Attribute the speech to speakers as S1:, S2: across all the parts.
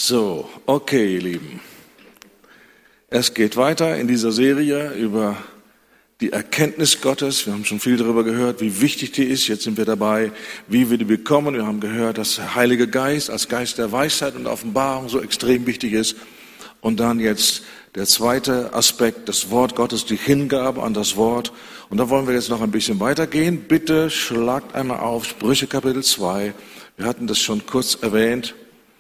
S1: So, okay, ihr Lieben. Es geht weiter in dieser Serie über die Erkenntnis Gottes. Wir haben schon viel darüber gehört, wie wichtig die ist. Jetzt sind wir dabei, wie wir die bekommen. Wir haben gehört, dass der Heilige Geist als Geist der Weisheit und Offenbarung so extrem wichtig ist. Und dann jetzt der zweite Aspekt, das Wort Gottes, die Hingabe an das Wort. Und da wollen wir jetzt noch ein bisschen weitergehen. Bitte schlagt einmal auf Sprüche Kapitel 2. Wir hatten das schon kurz erwähnt.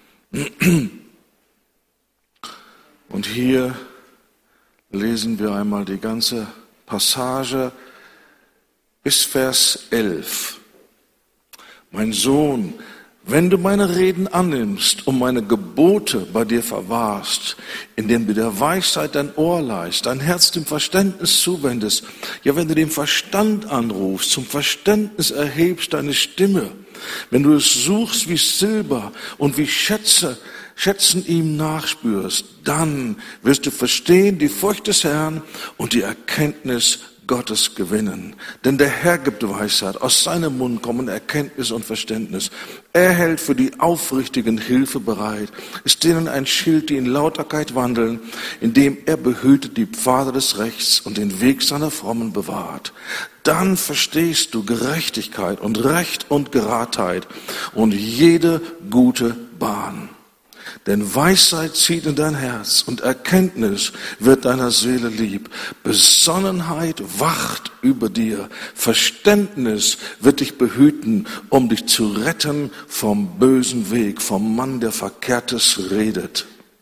S1: Und hier lesen wir einmal die ganze Passage bis Vers 11. Mein Sohn, wenn du meine Reden annimmst und meine Gebote bei dir verwahrst, indem du der Weisheit dein Ohr leihst, dein Herz dem Verständnis zuwendest, ja, wenn du den Verstand anrufst, zum Verständnis erhebst deine Stimme, wenn du es suchst wie Silber und wie Schätzen ihm nachspürst, dann wirst du verstehen die Furcht des Herrn und die Erkenntnis Gottes gewinnen. Denn der Herr gibt Weisheit, aus seinem Mund kommen Erkenntnis und Verständnis. Er hält für die Aufrichtigen Hilfe bereit, ist denen ein Schild, die in Lauterkeit wandeln, indem er behütet die Pfade des Rechts und den Weg seiner Frommen bewahrt. Dann verstehst du Gerechtigkeit und Recht und Geradheit und jede gute Bahn. Denn Weisheit zieht in dein Herz und Erkenntnis wird deiner Seele lieb. Besonnenheit wacht über dir. Verständnis wird dich behüten, um dich zu retten vom bösen Weg, vom Mann, der Verkehrtes redet.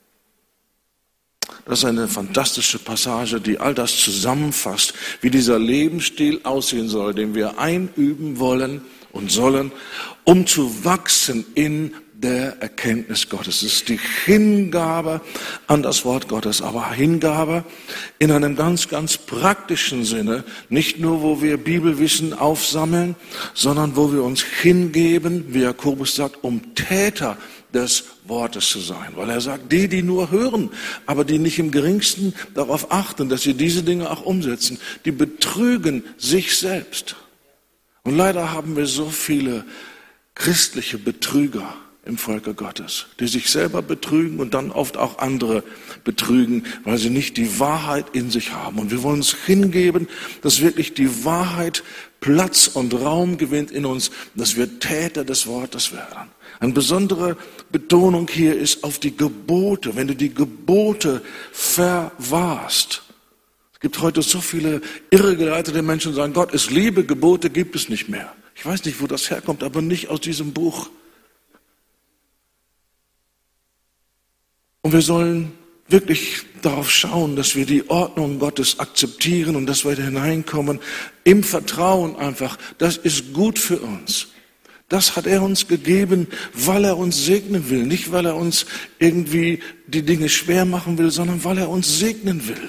S1: Das ist eine fantastische Passage, die all das zusammenfasst, wie dieser Lebensstil aussehen soll, den wir einüben wollen und sollen, um zu wachsen in der Erkenntnis Gottes. Es ist die Hingabe an das Wort Gottes, aber Hingabe in einem ganz, ganz praktischen Sinne, nicht nur, wo wir Bibelwissen aufsammeln, sondern wo wir uns hingeben, wie Jakobus sagt, um Täter des Wortes zu sein. Weil er sagt, die nur hören, aber die nicht im geringsten darauf achten, dass sie diese Dinge auch umsetzen, die betrügen sich selbst. Und leider haben wir so viele christliche Betrüger im Volke Gottes, die sich selber betrügen und dann oft auch andere betrügen, weil sie nicht die Wahrheit in sich haben. Und wir wollen uns hingeben, dass wirklich die Wahrheit Platz und Raum gewinnt in uns, dass wir Täter des Wortes werden. Eine besondere Betonung hier ist auf die Gebote. Wenn du die Gebote verwahrst. Es gibt heute so viele irregeleitete Menschen, die sagen, Gott ist Liebe, Gebote gibt es nicht mehr. Ich weiß nicht, wo das herkommt, aber nicht aus diesem Buch. Und wir sollen wirklich darauf schauen, dass wir die Ordnung Gottes akzeptieren und dass wir da hineinkommen im Vertrauen einfach, das ist gut für uns. Das hat er uns gegeben, weil er uns segnen will. Nicht, weil er uns irgendwie die Dinge schwer machen will, sondern weil er uns segnen will.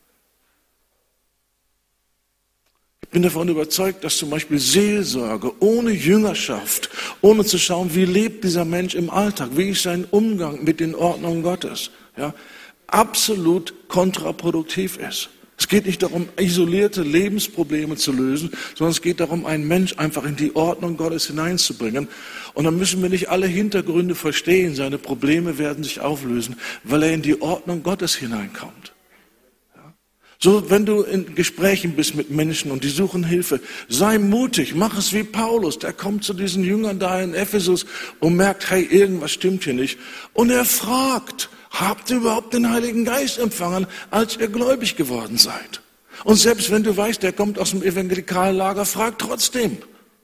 S1: Ich bin davon überzeugt, dass zum Beispiel Seelsorge ohne Jüngerschaft, ohne zu schauen, wie lebt dieser Mensch im Alltag, wie ist sein Umgang mit den Ordnungen Gottes, ja, absolut kontraproduktiv ist. Es geht nicht darum, isolierte Lebensprobleme zu lösen, sondern es geht darum, einen Mensch einfach in die Ordnung Gottes hineinzubringen. Und dann müssen wir nicht alle Hintergründe verstehen. Seine Probleme werden sich auflösen, weil er in die Ordnung Gottes hineinkommt. Ja? So, wenn du in Gesprächen bist mit Menschen und die suchen Hilfe, sei mutig, mach es wie Paulus. Der kommt zu diesen Jüngern da in Ephesus und merkt, hey, irgendwas stimmt hier nicht. Und er fragt, habt ihr überhaupt den Heiligen Geist empfangen, als ihr gläubig geworden seid? Und selbst wenn du weißt, der kommt aus dem evangelikalen Lager, frag trotzdem.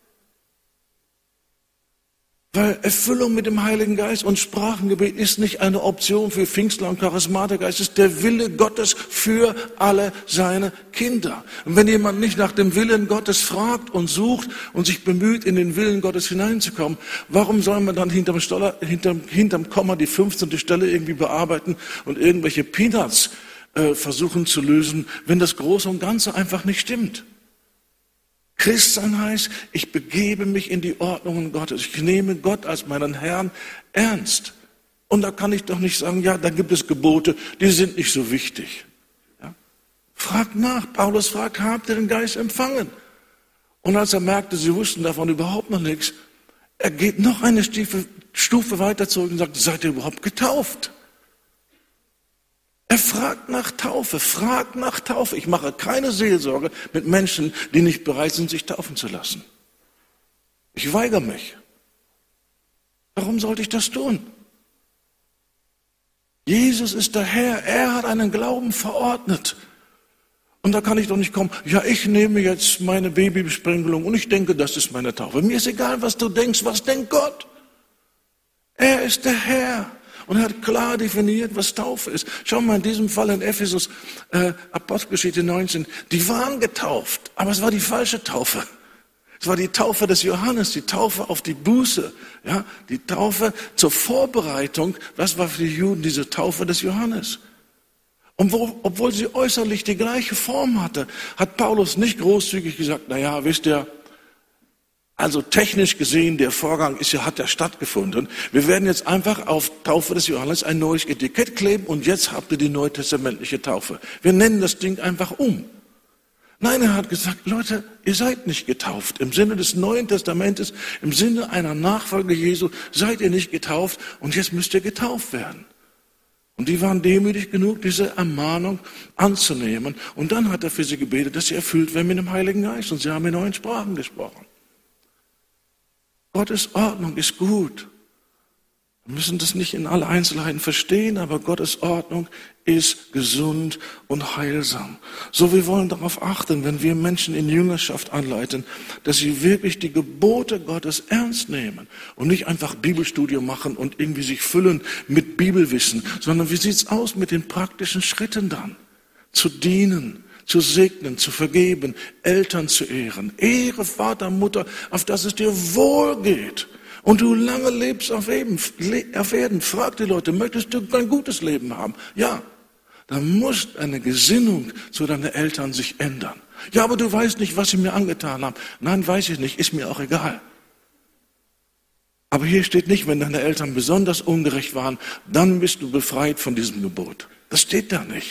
S1: Weil Erfüllung mit dem Heiligen Geist und Sprachengebet ist nicht eine Option für Pfingstler und Charismatiker. Es ist der Wille Gottes für alle seine Kinder. Und wenn jemand nicht nach dem Willen Gottes fragt und sucht und sich bemüht, in den Willen Gottes hineinzukommen, warum soll man dann hinterm Komma die 15. Stelle irgendwie bearbeiten und irgendwelche Peanuts versuchen zu lösen, wenn das Große und Ganze einfach nicht stimmt? Christsein heißt, ich begebe mich in die Ordnungen Gottes. Ich nehme Gott als meinen Herrn ernst. Und da kann ich doch nicht sagen, ja, da gibt es Gebote, die sind nicht so wichtig. Ja? Fragt nach. Paulus fragt, habt ihr den Geist empfangen? Und als er merkte, sie wussten davon überhaupt noch nichts, er geht noch eine Stufe weiter zurück und sagt, seid ihr überhaupt getauft? Er fragt nach Taufe, fragt nach Taufe. Ich mache keine Seelsorge mit Menschen, die nicht bereit sind, sich taufen zu lassen. Ich weigere mich. Warum sollte ich das tun? Jesus ist der Herr, er hat einen Glauben verordnet. Und da kann ich doch nicht kommen, ja, ich nehme jetzt meine Babybesprengelung und ich denke, das ist meine Taufe. Mir ist egal, was du denkst, was denkt Gott? Er ist der Herr und er hat klar definiert, was Taufe ist. Schau mal, in diesem Fall in Ephesus, Apostelgeschichte 19, die waren getauft, aber es war die falsche Taufe. Es war die Taufe des Johannes, die Taufe auf die Buße, ja, die Taufe zur Vorbereitung. Was war für die Juden diese Taufe des Johannes? Und obwohl sie äußerlich die gleiche Form hatte, hat Paulus nicht großzügig gesagt, naja, wisst ihr, also technisch gesehen, der Vorgang hat ja stattgefunden. Wir werden jetzt einfach auf Taufe des Johannes ein neues Etikett kleben und jetzt habt ihr die neutestamentliche Taufe. Wir nennen das Ding einfach um. Nein, er hat gesagt, Leute, ihr seid nicht getauft. Im Sinne des Neuen Testamentes, im Sinne einer Nachfolge Jesu, seid ihr nicht getauft und jetzt müsst ihr getauft werden. Und die waren demütig genug, diese Ermahnung anzunehmen. Und dann hat er für sie gebetet, dass sie erfüllt werden mit dem Heiligen Geist. Und sie haben in neuen Sprachen gesprochen. Gottes Ordnung ist gut. Wir müssen das nicht in alle Einzelheiten verstehen, aber Gottes Ordnung ist gesund und heilsam. So, wir wollen darauf achten, wenn wir Menschen in Jüngerschaft anleiten, dass sie wirklich die Gebote Gottes ernst nehmen und nicht einfach Bibelstudium machen und irgendwie sich füllen mit Bibelwissen, sondern wie sieht's aus mit den praktischen Schritten dann? Zu dienen, zu segnen, zu vergeben, Eltern zu ehren. Ehre Vater, Mutter, auf dass es dir wohl geht. Und du lange lebst auf Erden. Frag die Leute, möchtest du ein gutes Leben haben? Ja, dann muss eine Gesinnung zu deinen Eltern sich ändern. Ja, aber du weißt nicht, was sie mir angetan haben. Nein, weiß ich nicht, ist mir auch egal. Aber hier steht nicht, wenn deine Eltern besonders ungerecht waren, dann bist du befreit von diesem Gebot. Das steht da nicht.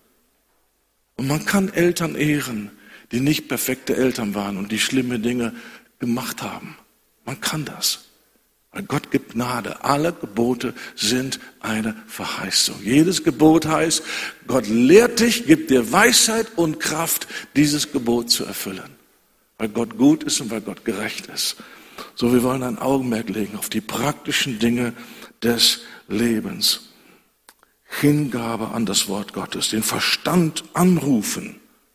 S1: Und man kann Eltern ehren, die nicht perfekte Eltern waren und die schlimme Dinge gemacht haben. Man kann das. Weil Gott gibt Gnade. Alle Gebote sind eine Verheißung. Jedes Gebot heißt, Gott lehrt dich, gibt dir Weisheit und Kraft, dieses Gebot zu erfüllen. Weil Gott gut ist und weil Gott gerecht ist. So, wir wollen ein Augenmerk legen auf die praktischen Dinge des Lebens. Hingabe an das Wort Gottes, den Verstand anrufen.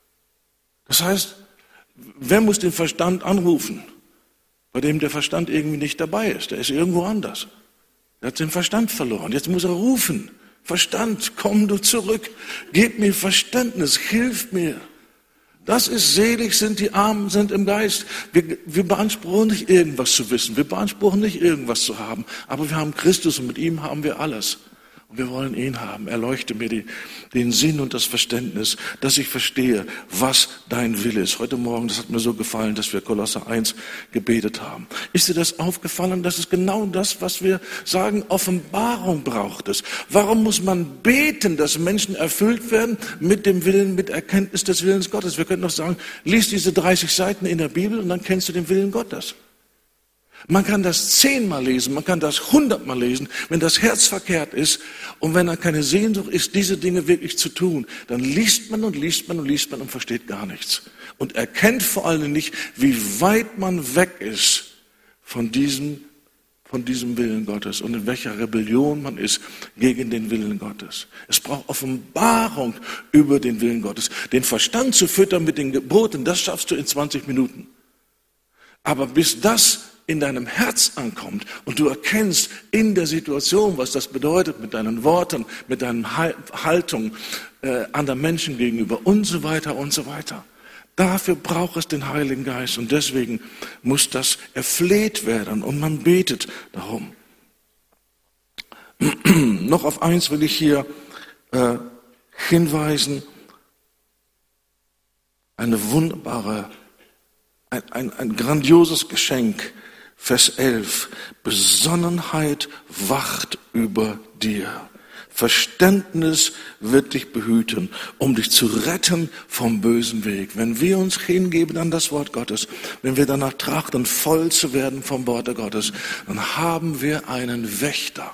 S1: Das heißt, wer muss den Verstand anrufen? Bei dem der Verstand irgendwie nicht dabei ist. Der ist irgendwo anders. Er hat den Verstand verloren. Jetzt muss er rufen. Verstand, komm du zurück. Gib mir Verständnis, hilf mir. Das ist selig, sind die Armen, sind im Geist. Wir beanspruchen nicht irgendwas zu wissen. Wir beanspruchen nicht irgendwas zu haben. Aber wir haben Christus und mit ihm haben wir alles. Und wir wollen ihn haben. Erleuchte mir den Sinn und das Verständnis, dass ich verstehe, was dein Wille ist. Heute Morgen, das hat mir so gefallen, dass wir Kolosser 1 gebetet haben. Ist dir das aufgefallen? Das ist genau das, was wir sagen. Offenbarung braucht es. Warum muss man beten, dass Menschen erfüllt werden mit dem Willen, mit Erkenntnis des Willens Gottes? Wir können doch sagen, lies diese 30 Seiten in der Bibel und dann kennst du den Willen Gottes. Man kann das 10-mal lesen, man kann das 100-mal lesen. Wenn das Herz verkehrt ist und wenn da keine Sehnsucht ist, diese Dinge wirklich zu tun, dann liest man und liest man und liest man und versteht gar nichts. Und erkennt vor allem nicht, wie weit man weg ist von diesem Willen Gottes und in welcher Rebellion man ist gegen den Willen Gottes. Es braucht Offenbarung über den Willen Gottes. Den Verstand zu füttern mit den Geboten, das schaffst du in 20 Minuten. Aber bis das in deinem Herz ankommt und du erkennst in der Situation, was das bedeutet mit deinen Worten, mit deinen Haltungen anderen Menschen gegenüber und so weiter und so weiter. Dafür braucht es den Heiligen Geist und deswegen muss das erfleht werden und man betet darum. Noch auf eins will ich hier hinweisen. Eine wunderbare, ein grandioses Geschenk. Vers 11, Besonnenheit wacht über dir. Verständnis wird dich behüten, um dich zu retten vom bösen Weg. Wenn wir uns hingeben an das Wort Gottes, wenn wir danach trachten, voll zu werden vom Worte Gottes, dann haben wir einen Wächter.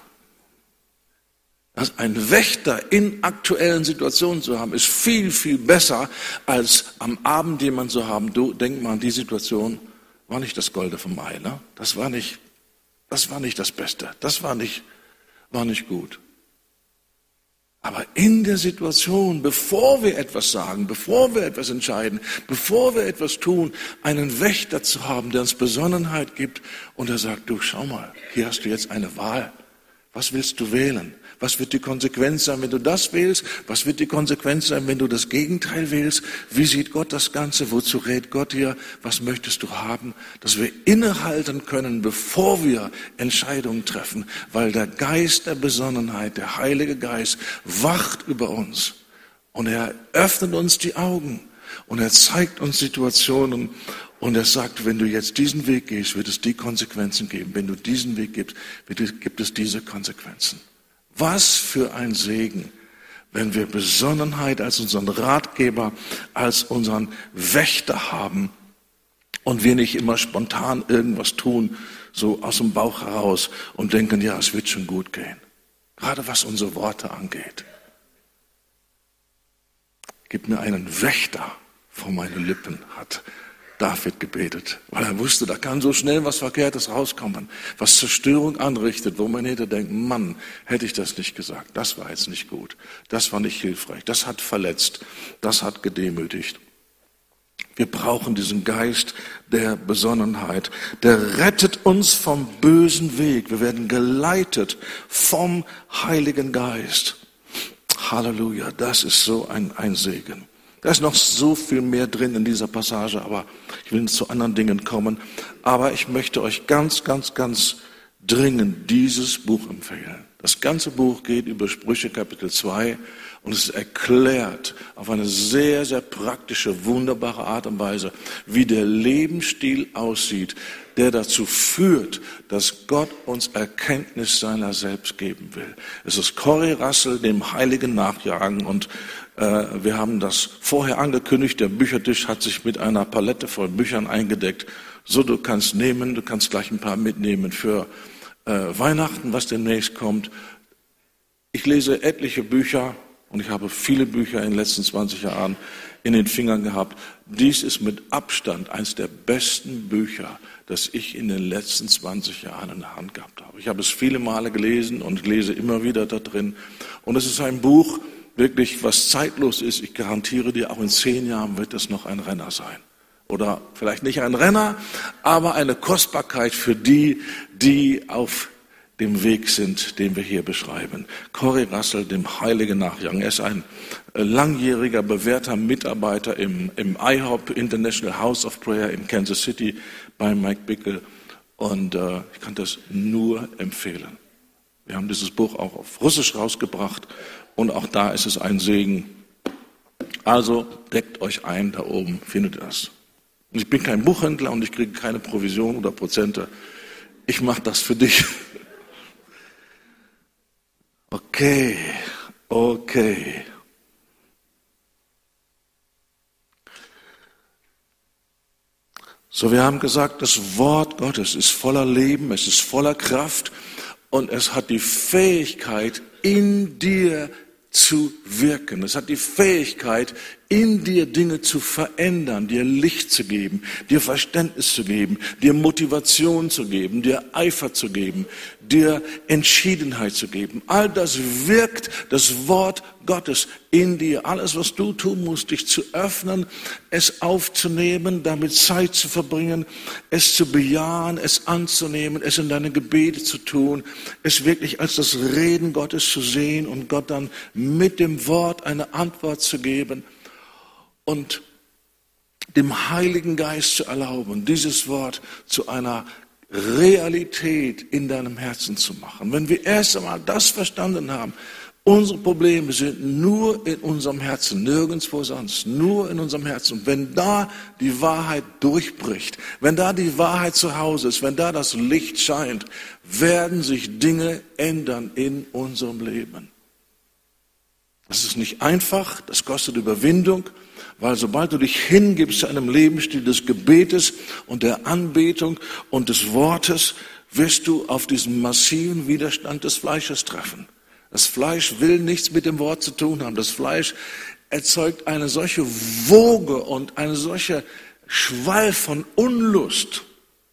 S1: Einen Wächter in aktuellen Situationen zu haben, ist viel, viel besser, als am Abend jemand zu haben. Du, denk mal an die Situation, war nicht das Golde vom Ei, ne? Das war nicht das Beste, das war nicht gut. Aber in der Situation, bevor wir etwas sagen, bevor wir etwas entscheiden, bevor wir etwas tun, einen Wächter zu haben, der uns Besonnenheit gibt und der sagt, du, schau mal, hier hast du jetzt eine Wahl. Was willst du wählen? Was wird die Konsequenz sein, wenn du das wählst? Was wird die Konsequenz sein, wenn du das Gegenteil wählst? Wie sieht Gott das Ganze? Wozu rät Gott dir? Was möchtest du haben? Dass wir innehalten können, bevor wir Entscheidungen treffen, weil der Geist der Besonnenheit, der Heilige Geist, wacht über uns. Und er öffnet uns die Augen und er zeigt uns Situationen und er sagt, wenn du jetzt diesen Weg gehst, wird es die Konsequenzen geben. Wenn du diesen Weg gibst, gibt es diese Konsequenzen. Was für ein Segen, wenn wir Besonnenheit als unseren Ratgeber, als unseren Wächter haben und wir nicht immer spontan irgendwas tun, so aus dem Bauch heraus und denken, ja, es wird schon gut gehen. Gerade was unsere Worte angeht. Gib mir einen Wächter vor meine Lippen, hat David gebetet, weil er wusste, da kann so schnell was Verkehrtes rauskommen, was Zerstörung anrichtet, wo man hinterher denkt, Mann, hätte ich das nicht gesagt, das war jetzt nicht gut, das war nicht hilfreich, das hat verletzt, das hat gedemütigt. Wir brauchen diesen Geist der Besonnenheit, der rettet uns vom bösen Weg. Wir werden geleitet vom Heiligen Geist. Halleluja, das ist so ein Segen. Da ist noch so viel mehr drin in dieser Passage, aber ich will zu anderen Dingen kommen. Aber ich möchte euch ganz dringend dieses Buch empfehlen. Das ganze Buch geht über Sprüche Kapitel 2 und es erklärt auf eine sehr, sehr praktische, wunderbare Art und Weise, wie der Lebensstil aussieht, der dazu führt, dass Gott uns Erkenntnis seiner selbst geben will. Es ist Corey Russell, dem Heiligen nachjagen, und wir haben das vorher angekündigt. Der Büchertisch hat sich mit einer Palette voll Büchern eingedeckt. So, du kannst gleich ein paar mitnehmen für Weihnachten, was demnächst kommt. Ich lese etliche Bücher und ich habe viele Bücher in den letzten 20 Jahren in den Fingern gehabt. Dies ist mit Abstand eines der besten Bücher, das ich in den letzten 20 Jahren in der Hand gehabt habe. Ich habe es viele Male gelesen und lese immer wieder da drin. Und es ist ein Buch, wirklich, was zeitlos ist. Ich garantiere dir, auch in 10 Jahren wird es noch ein Renner sein. Oder vielleicht nicht ein Renner, aber eine Kostbarkeit für die, die auf dem Weg sind, den wir hier beschreiben. Corey Russell, dem Heiligen nachjagen. Er ist ein langjähriger, bewährter Mitarbeiter im IHOP, International House of Prayer in Kansas City bei Mike Bickle. Und ich kann das nur empfehlen. Wir haben dieses Buch auch auf Russisch rausgebracht und auch da ist es ein Segen. Also deckt euch ein, da oben findet ihr das. Und ich bin kein Buchhändler und ich kriege keine Provision oder Prozente. Ich mache das für dich. Okay. So, wir haben gesagt, das Wort Gottes ist voller Leben, es ist voller Kraft und es hat die Fähigkeit, in dir zu wirken. Es hat die Fähigkeit, in dir Dinge zu verändern, dir Licht zu geben, dir Verständnis zu geben, dir Motivation zu geben, dir Eifer zu geben, dir Entschiedenheit zu geben. All das wirkt das Wort Gottes in dir. Alles, was du tun musst, dich zu öffnen, es aufzunehmen, damit Zeit zu verbringen, es zu bejahen, es anzunehmen, es in deine Gebete zu tun, es wirklich als das Reden Gottes zu sehen und Gott dann mit dem Wort eine Antwort zu geben. Und dem Heiligen Geist zu erlauben, dieses Wort zu einer Realität in deinem Herzen zu machen. Wenn wir erst einmal das verstanden haben, unsere Probleme sind nur in unserem Herzen, nirgendwo sonst, nur in unserem Herzen. Und wenn da die Wahrheit durchbricht, wenn da die Wahrheit zu Hause ist, wenn da das Licht scheint, werden sich Dinge ändern in unserem Leben. Das ist nicht einfach, das kostet Überwindung, weil sobald du dich hingibst zu einem Lebensstil des Gebetes und der Anbetung und des Wortes, wirst du auf diesen massiven Widerstand des Fleisches treffen. Das Fleisch will nichts mit dem Wort zu tun haben. Das Fleisch erzeugt eine solche Woge und eine solche Schwall von Unlust.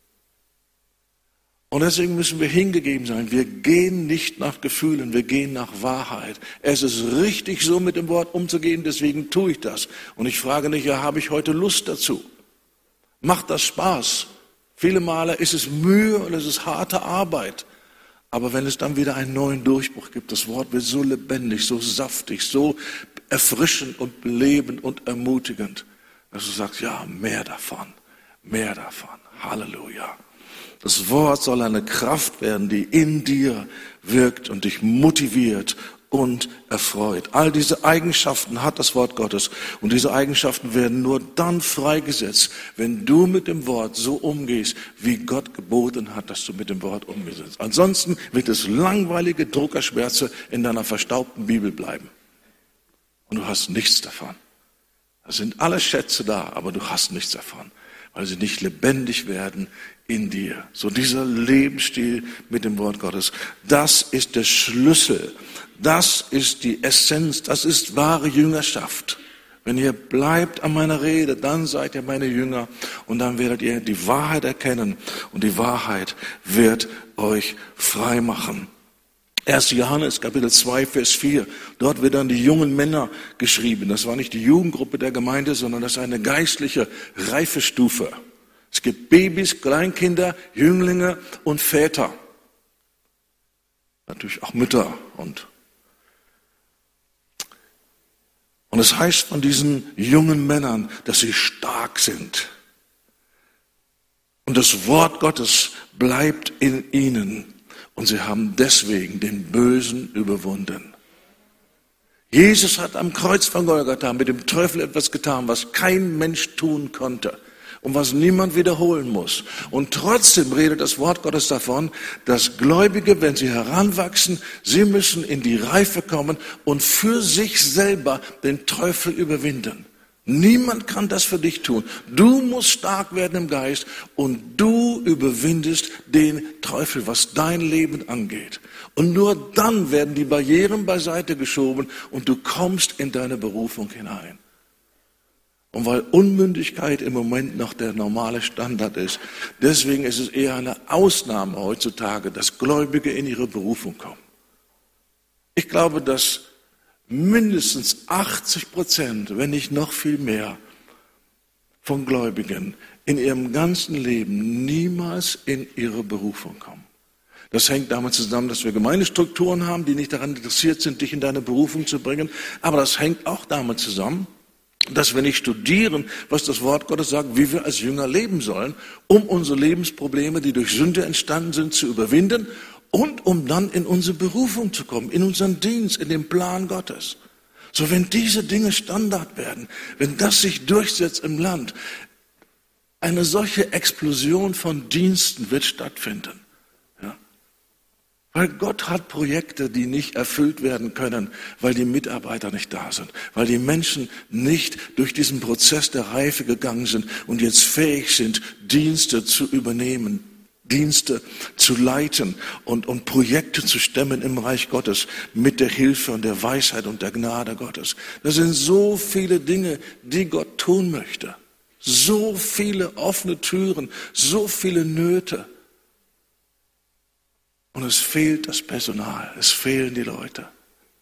S1: Und deswegen müssen wir hingegeben sein. Wir gehen nicht nach Gefühlen, wir gehen nach Wahrheit. Es ist richtig, so mit dem Wort umzugehen, deswegen tue ich das. Und ich frage nicht, ja, habe ich heute Lust dazu? Macht das Spaß? Viele Male ist es Mühe und es ist harte Arbeit. Aber wenn es dann wieder einen neuen Durchbruch gibt, das Wort wird so lebendig, so saftig, so erfrischend und belebend und ermutigend, dass du sagst, ja, mehr davon, Halleluja. Das Wort soll eine Kraft werden, die in dir wirkt und dich motiviert und erfreut. All diese Eigenschaften hat das Wort Gottes. Und diese Eigenschaften werden nur dann freigesetzt, wenn du mit dem Wort so umgehst, wie Gott geboten hat, dass du mit dem Wort umgehst. Ansonsten wird es langweilige Druckerschwärze in deiner verstaubten Bibel bleiben. Und du hast nichts davon. Da sind alle Schätze da, aber du hast nichts davon, weil sie nicht lebendig werden in dir. So dieser Lebensstil mit dem Wort Gottes, das ist der Schlüssel, das ist die Essenz, das ist wahre Jüngerschaft. Wenn ihr bleibt an meiner Rede, dann seid ihr meine Jünger und dann werdet ihr die Wahrheit erkennen und die Wahrheit wird euch frei machen. 1. Johannes, Kapitel 2, Vers 4. Dort wird dann die jungen Männer geschrieben. Das war nicht die Jugendgruppe der Gemeinde, sondern das ist eine geistliche Reifestufe. Es gibt Babys, Kleinkinder, Jünglinge und Väter. Natürlich auch Mütter. Und es heißt von diesen jungen Männern, dass sie stark sind. Und das Wort Gottes bleibt in ihnen. Und sie haben deswegen den Bösen überwunden. Jesus hat am Kreuz von Golgatha mit dem Teufel etwas getan, was kein Mensch tun konnte und was niemand wiederholen muss. Und trotzdem redet das Wort Gottes davon, dass Gläubige, wenn sie heranwachsen, sie müssen in die Reife kommen und für sich selber den Teufel überwinden. Niemand kann das für dich tun. Du musst stark werden im Geist und du überwindest den Teufel, was dein Leben angeht. Und nur dann werden die Barrieren beiseite geschoben und du kommst in deine Berufung hinein. Und weil Unmündigkeit im Moment noch der normale Standard ist, deswegen ist es eher eine Ausnahme heutzutage, dass Gläubige in ihre Berufung kommen. Ich glaube, dass mindestens 80%, wenn nicht noch viel mehr, von Gläubigen in ihrem ganzen Leben niemals in ihre Berufung kommen. Das hängt damit zusammen, dass wir Gemeindestrukturen haben, die nicht daran interessiert sind, dich in deine Berufung zu bringen. Aber das hängt auch damit zusammen, dass wir nicht studieren, was das Wort Gottes sagt, wie wir als Jünger leben sollen, um unsere Lebensprobleme, die durch Sünde entstanden sind, zu überwinden und um dann in unsere Berufung zu kommen, in unseren Dienst, in den Plan Gottes. So, wenn diese Dinge Standard werden, wenn das sich durchsetzt im Land, eine solche Explosion von Diensten wird stattfinden. Ja? Weil Gott hat Projekte, die nicht erfüllt werden können, weil die Mitarbeiter nicht da sind, weil die Menschen nicht durch diesen Prozess der Reife gegangen sind und jetzt fähig sind, Dienste zu übernehmen, Dienste zu leiten und Projekte zu stemmen im Reich Gottes mit der Hilfe und der Weisheit und der Gnade Gottes. Das sind so viele Dinge, die Gott tun möchte. So viele offene Türen, so viele Nöte. Und es fehlt das Personal, es fehlen die Leute.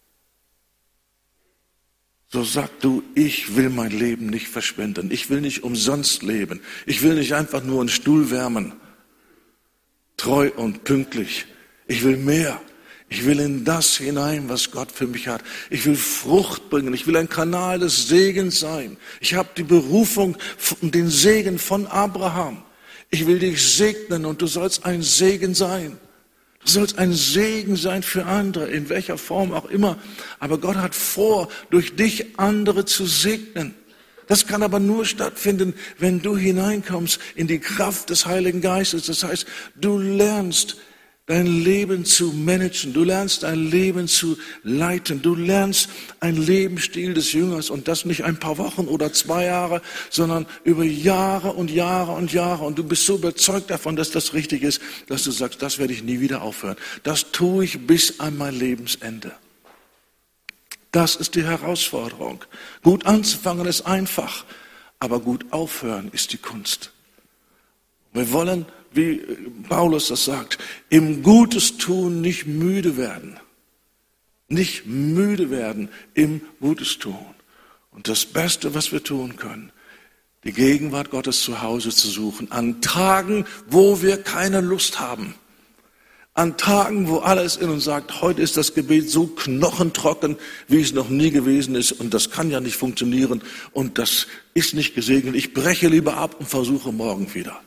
S1: So sag du, ich will mein Leben nicht verschwenden. Ich will nicht umsonst leben. Ich will nicht einfach nur einen Stuhl wärmen. Treu und pünktlich. Ich will mehr. Ich will in das hinein, was Gott für mich hat. Ich will Frucht bringen. Ich will ein Kanal des Segens sein. Ich habe die Berufung und den Segen von Abraham. Ich will dich segnen und du sollst ein Segen sein. Du sollst ein Segen sein für andere, in welcher Form auch immer. Aber Gott hat vor, durch dich andere zu segnen. Das kann aber nur stattfinden, wenn du hineinkommst in die Kraft des Heiligen Geistes. Das heißt, du lernst dein Leben zu managen. Du lernst dein Leben zu leiten. Du lernst einen Lebensstil des Jüngers und das nicht ein paar Wochen oder 2 Jahre, sondern über Jahre und Jahre und Jahre. Und du bist so überzeugt davon, dass das richtig ist, dass du sagst, das werde ich nie wieder aufhören. Das tue ich bis an mein Lebensende. Das ist die Herausforderung. Gut anzufangen ist einfach, aber gut aufhören ist die Kunst. Wir wollen, wie Paulus das sagt, im Gutes tun nicht müde werden. Nicht müde werden im Gutes tun. Und das Beste, was wir tun können, die Gegenwart Gottes zu Hause zu suchen, an Tagen, wo wir keine Lust haben. An Tagen, wo alles in uns sagt, heute ist das Gebet so knochentrocken, wie es noch nie gewesen ist. Und das kann ja nicht funktionieren. Und das ist nicht gesegnet. Ich breche lieber ab und versuche morgen wieder.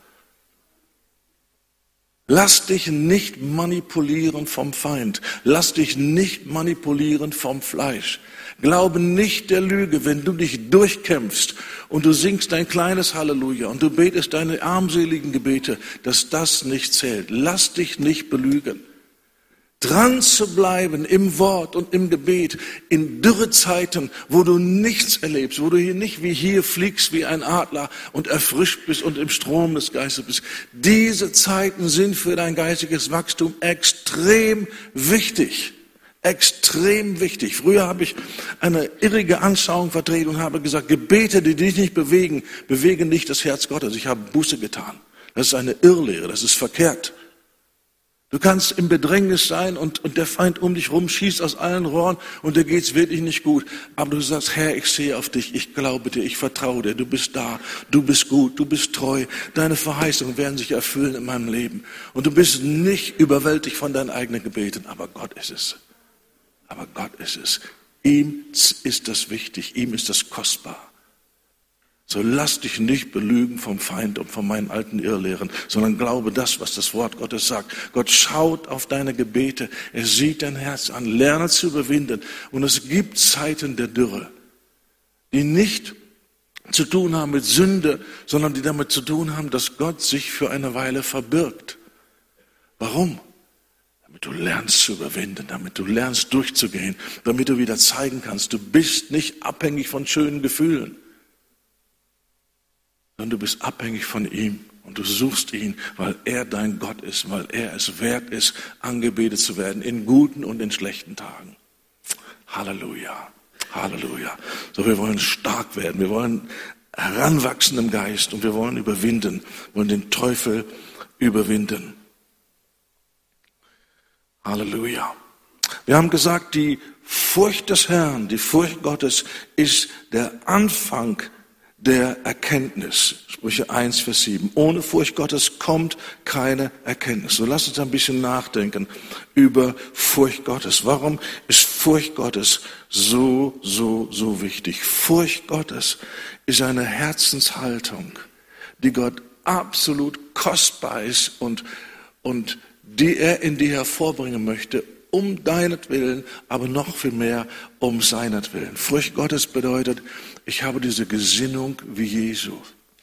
S1: Lass dich nicht manipulieren vom Feind. Lass dich nicht manipulieren vom Fleisch. Glaube nicht der Lüge, wenn du dich durchkämpfst und du singst dein kleines Halleluja und du betest deine armseligen Gebete, dass das nicht zählt. Lass dich nicht belügen. Dran zu bleiben im Wort und im Gebet, in Dürrezeiten, wo du nichts erlebst, wo du hier nicht wie hier fliegst wie ein Adler und erfrischt bist und im Strom des Geistes bist. Diese Zeiten sind für dein geistiges Wachstum extrem wichtig. Extrem wichtig. Früher habe ich eine irrige Anschauung vertreten und habe gesagt, Gebete, die dich nicht bewegen, bewegen nicht das Herz Gottes. Ich habe Buße getan. Das ist eine Irrlehre, das ist verkehrt. Du kannst im Bedrängnis sein und der Feind um dich rum schießt aus allen Rohren und dir geht's wirklich nicht gut. Aber du sagst, Herr, ich sehe auf dich, ich glaube dir, ich vertraue dir, du bist da, du bist gut, du bist treu. Deine Verheißungen werden sich erfüllen in meinem Leben. Und du bist nicht überwältigt von deinen eigenen Gebeten, aber Gott ist es. Aber Gott ist es. Ihm ist das wichtig, ihm ist das kostbar. So lass dich nicht belügen vom Feind und von meinen alten Irrlehren, sondern glaube das, was das Wort Gottes sagt. Gott schaut auf deine Gebete, er sieht dein Herz an, lerne zu überwinden. Und es gibt Zeiten der Dürre, die nicht zu tun haben mit Sünde, sondern die damit zu tun haben, dass Gott sich für eine Weile verbirgt. Warum? Damit du lernst zu überwinden, damit du lernst durchzugehen, damit du wieder zeigen kannst, du bist nicht abhängig von schönen Gefühlen, sondern du bist abhängig von ihm und du suchst ihn, weil er dein Gott ist, weil er es wert ist, angebetet zu werden, in guten und in schlechten Tagen. Halleluja, Halleluja. So, wir wollen stark werden, wir wollen heranwachsen im Geist und wir wollen überwinden, wollen den Teufel überwinden. Halleluja. Wir haben gesagt, die Furcht des Herrn, die Furcht Gottes ist der Anfang der Erkenntnis. Sprüche 1, Vers 7. Ohne Furcht Gottes kommt keine Erkenntnis. So lasst uns ein bisschen nachdenken über Furcht Gottes. Warum ist Furcht Gottes so wichtig? Furcht Gottes ist eine Herzenshaltung, die Gott absolut kostbar ist und die er in dir hervorbringen möchte, um deinetwillen, aber noch viel mehr um seinetwillen. Furcht Gottes bedeutet, ich habe diese Gesinnung wie Jesus.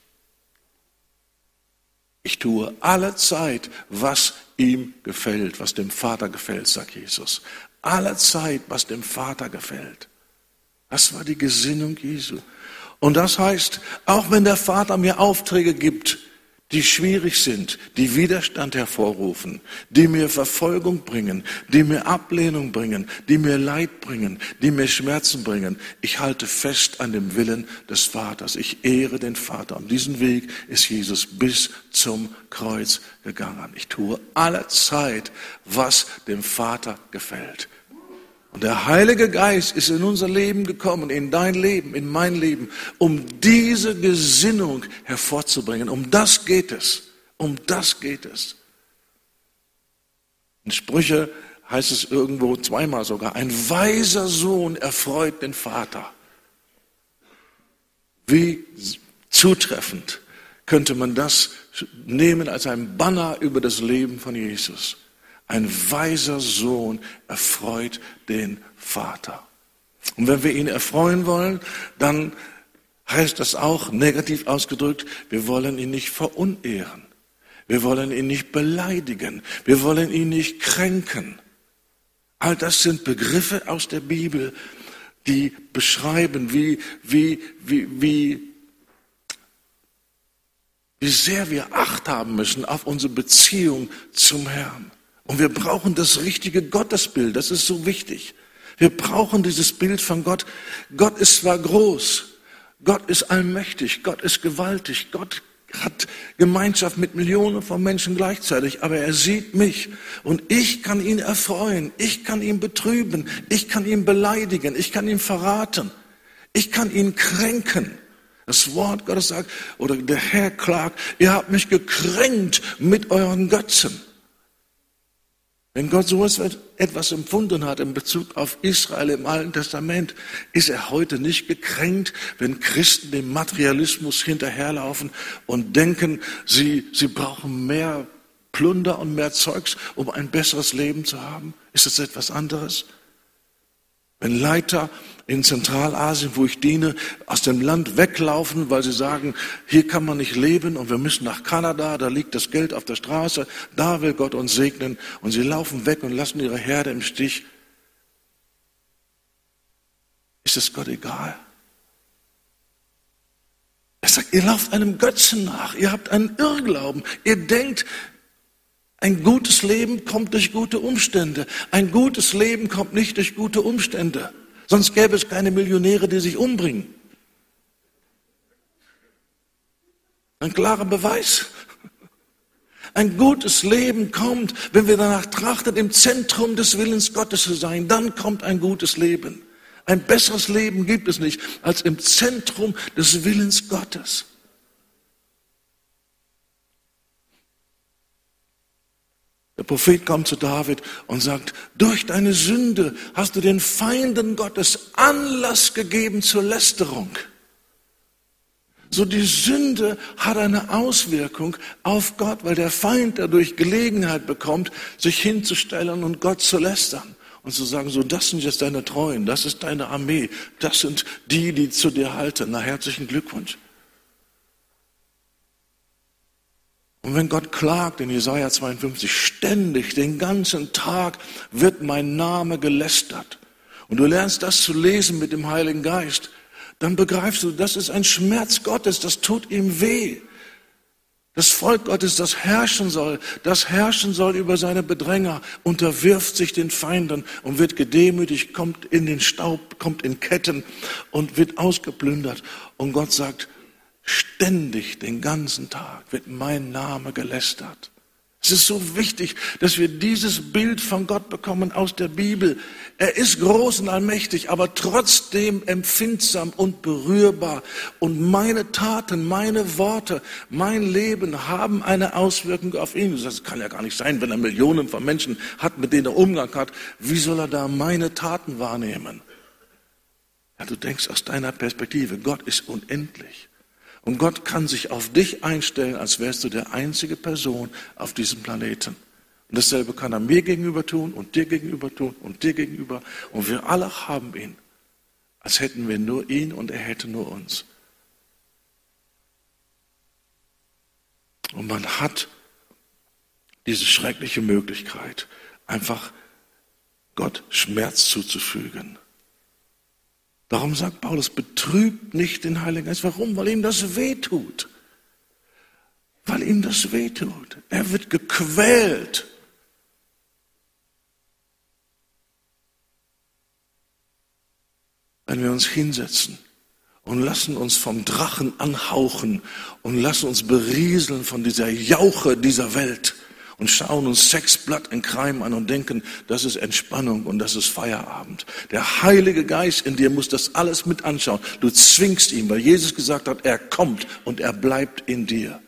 S1: Ich tue alle Zeit, was ihm gefällt, was dem Vater gefällt, sagt Jesus. Alle Zeit, was dem Vater gefällt. Das war die Gesinnung Jesu. Und das heißt, auch wenn der Vater mir Aufträge gibt, die schwierig sind, die Widerstand hervorrufen, die mir Verfolgung bringen, die mir Ablehnung bringen, die mir Leid bringen, die mir Schmerzen bringen. Ich halte fest an dem Willen des Vaters. Ich ehre den Vater. Und diesen Weg ist Jesus bis zum Kreuz gegangen. Ich tue alle Zeit, was dem Vater gefällt. Und der Heilige Geist ist in unser Leben gekommen, in dein Leben, in mein Leben, um diese Gesinnung hervorzubringen. Um das geht es. Um das geht es. In Sprüche heißt es irgendwo zweimal sogar, ein weiser Sohn erfreut den Vater. Wie zutreffend könnte man das nehmen als ein Banner über das Leben von Jesus. Ein weiser Sohn erfreut den Vater. Und wenn wir ihn erfreuen wollen, dann heißt das auch, negativ ausgedrückt, wir wollen ihn nicht verunehren. Wir wollen ihn nicht beleidigen. Wir wollen ihn nicht kränken. All das sind Begriffe aus der Bibel, die beschreiben, wie sehr wir Acht haben müssen auf unsere Beziehung zum Herrn. Und wir brauchen das richtige Gottesbild, das ist so wichtig. Wir brauchen dieses Bild von Gott. Gott ist zwar groß, Gott ist allmächtig, Gott ist gewaltig, Gott hat Gemeinschaft mit Millionen von Menschen gleichzeitig, aber er sieht mich und ich kann ihn erfreuen, ich kann ihn betrüben, ich kann ihn beleidigen, ich kann ihn verraten, ich kann ihn kränken. Das Wort Gottes sagt, oder der Herr klagt, ihr habt mich gekränkt mit euren Götzen. Wenn Gott so etwas empfunden hat in Bezug auf Israel im Alten Testament, ist er heute nicht gekränkt, wenn Christen dem Materialismus hinterherlaufen und denken, sie brauchen mehr Plunder und mehr Zeugs, um ein besseres Leben zu haben? Ist das etwas anderes? Wenn Leiter in Zentralasien, wo ich diene, aus dem Land weglaufen, weil sie sagen, hier kann man nicht leben und wir müssen nach Kanada, da liegt das Geld auf der Straße, da will Gott uns segnen, und sie laufen weg und lassen ihre Herde im Stich. Ist es Gott egal? Er sagt, ihr lauft einem Götzen nach, ihr habt einen Irrglauben, ihr denkt, ein gutes Leben kommt durch gute Umstände. Ein gutes Leben kommt nicht durch gute Umstände. Sonst gäbe es keine Millionäre, die sich umbringen. Ein klarer Beweis. Ein gutes Leben kommt, wenn wir danach trachten, im Zentrum des Willens Gottes zu sein. Dann kommt ein gutes Leben. Ein besseres Leben gibt es nicht, als im Zentrum des Willens Gottes. Der Prophet kommt zu David und sagt, durch deine Sünde hast du den Feinden Gottes Anlass gegeben zur Lästerung. So, die Sünde hat eine Auswirkung auf Gott, weil der Feind dadurch Gelegenheit bekommt, sich hinzustellen und Gott zu lästern. Und zu sagen, so, das sind jetzt deine Treuen, das ist deine Armee, das sind die, die zu dir halten. Na, herzlichen Glückwunsch. Und wenn Gott klagt in Jesaja 52, ständig, den ganzen Tag wird mein Name gelästert, und du lernst das zu lesen mit dem Heiligen Geist, dann begreifst du, das ist ein Schmerz Gottes, das tut ihm weh. Das Volk Gottes, das herrschen soll über seine Bedränger, unterwirft sich den Feinden und wird gedemütigt, kommt in den Staub, kommt in Ketten und wird ausgeplündert. Und Gott sagt, ständig, den ganzen Tag wird mein Name gelästert. Es ist so wichtig, dass wir dieses Bild von Gott bekommen aus der Bibel. Er ist groß und allmächtig, aber trotzdem empfindsam und berührbar. Und meine Taten, meine Worte, mein Leben haben eine Auswirkung auf ihn. Das kann ja gar nicht sein, wenn er Millionen von Menschen hat, mit denen er Umgang hat. Wie soll er da meine Taten wahrnehmen? Ja, du denkst aus deiner Perspektive, Gott ist unendlich. Und Gott kann sich auf dich einstellen, als wärst du der einzige Person auf diesem Planeten. Und dasselbe kann er mir gegenüber tun und dir gegenüber tun und dir gegenüber. Und wir alle haben ihn, als hätten wir nur ihn und er hätte nur uns. Und man hat diese schreckliche Möglichkeit, einfach Gott Schmerz zuzufügen. Darum sagt Paulus, betrübt nicht den Heiligen Geist. Warum? Weil ihm das wehtut. Weil ihm das wehtut. Er wird gequält. Wenn wir uns hinsetzen und lassen uns vom Drachen anhauchen und lassen uns berieseln von dieser Jauche dieser Welt und schauen uns Sex, Blood and Crime an und denken, das ist Entspannung und das ist Feierabend. Der Heilige Geist in dir muss das alles mit anschauen. Du zwingst ihn, weil Jesus gesagt hat, er kommt und er bleibt in dir.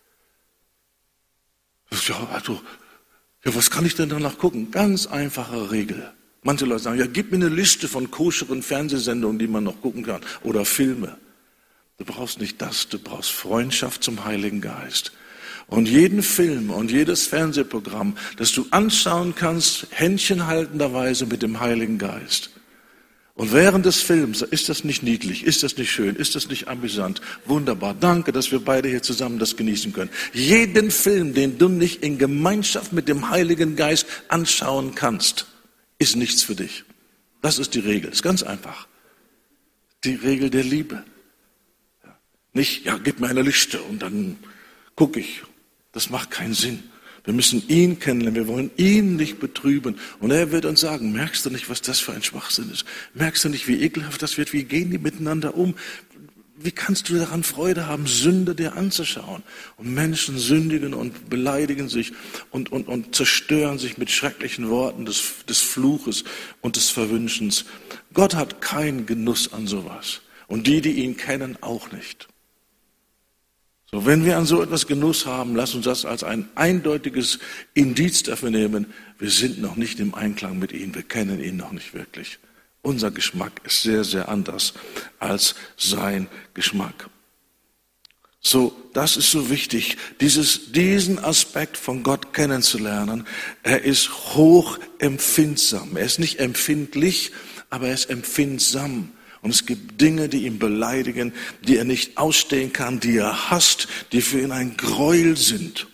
S1: Ja, was kann ich denn danach gucken? Ganz einfache Regel. Manche Leute sagen, ja, gib mir eine Liste von koscheren Fernsehsendungen, die man noch gucken kann, oder Filme. Du brauchst nicht das, du brauchst Freundschaft zum Heiligen Geist. Und jeden Film und jedes Fernsehprogramm, das du anschauen kannst, händchenhaltenderweise mit dem Heiligen Geist. Und während des Films, ist das nicht niedlich, ist das nicht schön, ist das nicht amüsant? Wunderbar, danke, dass wir beide hier zusammen das genießen können. Jeden Film, den du nicht in Gemeinschaft mit dem Heiligen Geist anschauen kannst, ist nichts für dich. Das ist die Regel, ist ganz einfach. Die Regel der Liebe. Nicht, ja, gib mir eine Liste und dann gucke ich. Das macht keinen Sinn. Wir müssen ihn kennenlernen, wir wollen ihn nicht betrüben. Und er wird uns sagen, merkst du nicht, was das für ein Schwachsinn ist? Merkst du nicht, wie ekelhaft das wird? Wie gehen die miteinander um? Wie kannst du daran Freude haben, Sünde dir anzuschauen? Und Menschen sündigen und beleidigen sich und zerstören sich mit schrecklichen Worten des Fluches und des Verwünschens. Gott hat keinen Genuss an sowas. Und die ihn kennen, auch nicht. So, wenn wir an so etwas Genuss haben, lass uns das als ein eindeutiges Indiz dafür nehmen, wir sind noch nicht im Einklang mit ihm, wir kennen ihn noch nicht wirklich. Unser Geschmack ist sehr, sehr anders als sein Geschmack. So, das ist so wichtig, diesen Aspekt von Gott kennenzulernen. Er ist hochempfindsam. Er ist nicht empfindlich, aber er ist empfindsam. Und es gibt Dinge, die ihn beleidigen, die er nicht ausstehen kann, die er hasst, die für ihn ein Gräuel sind.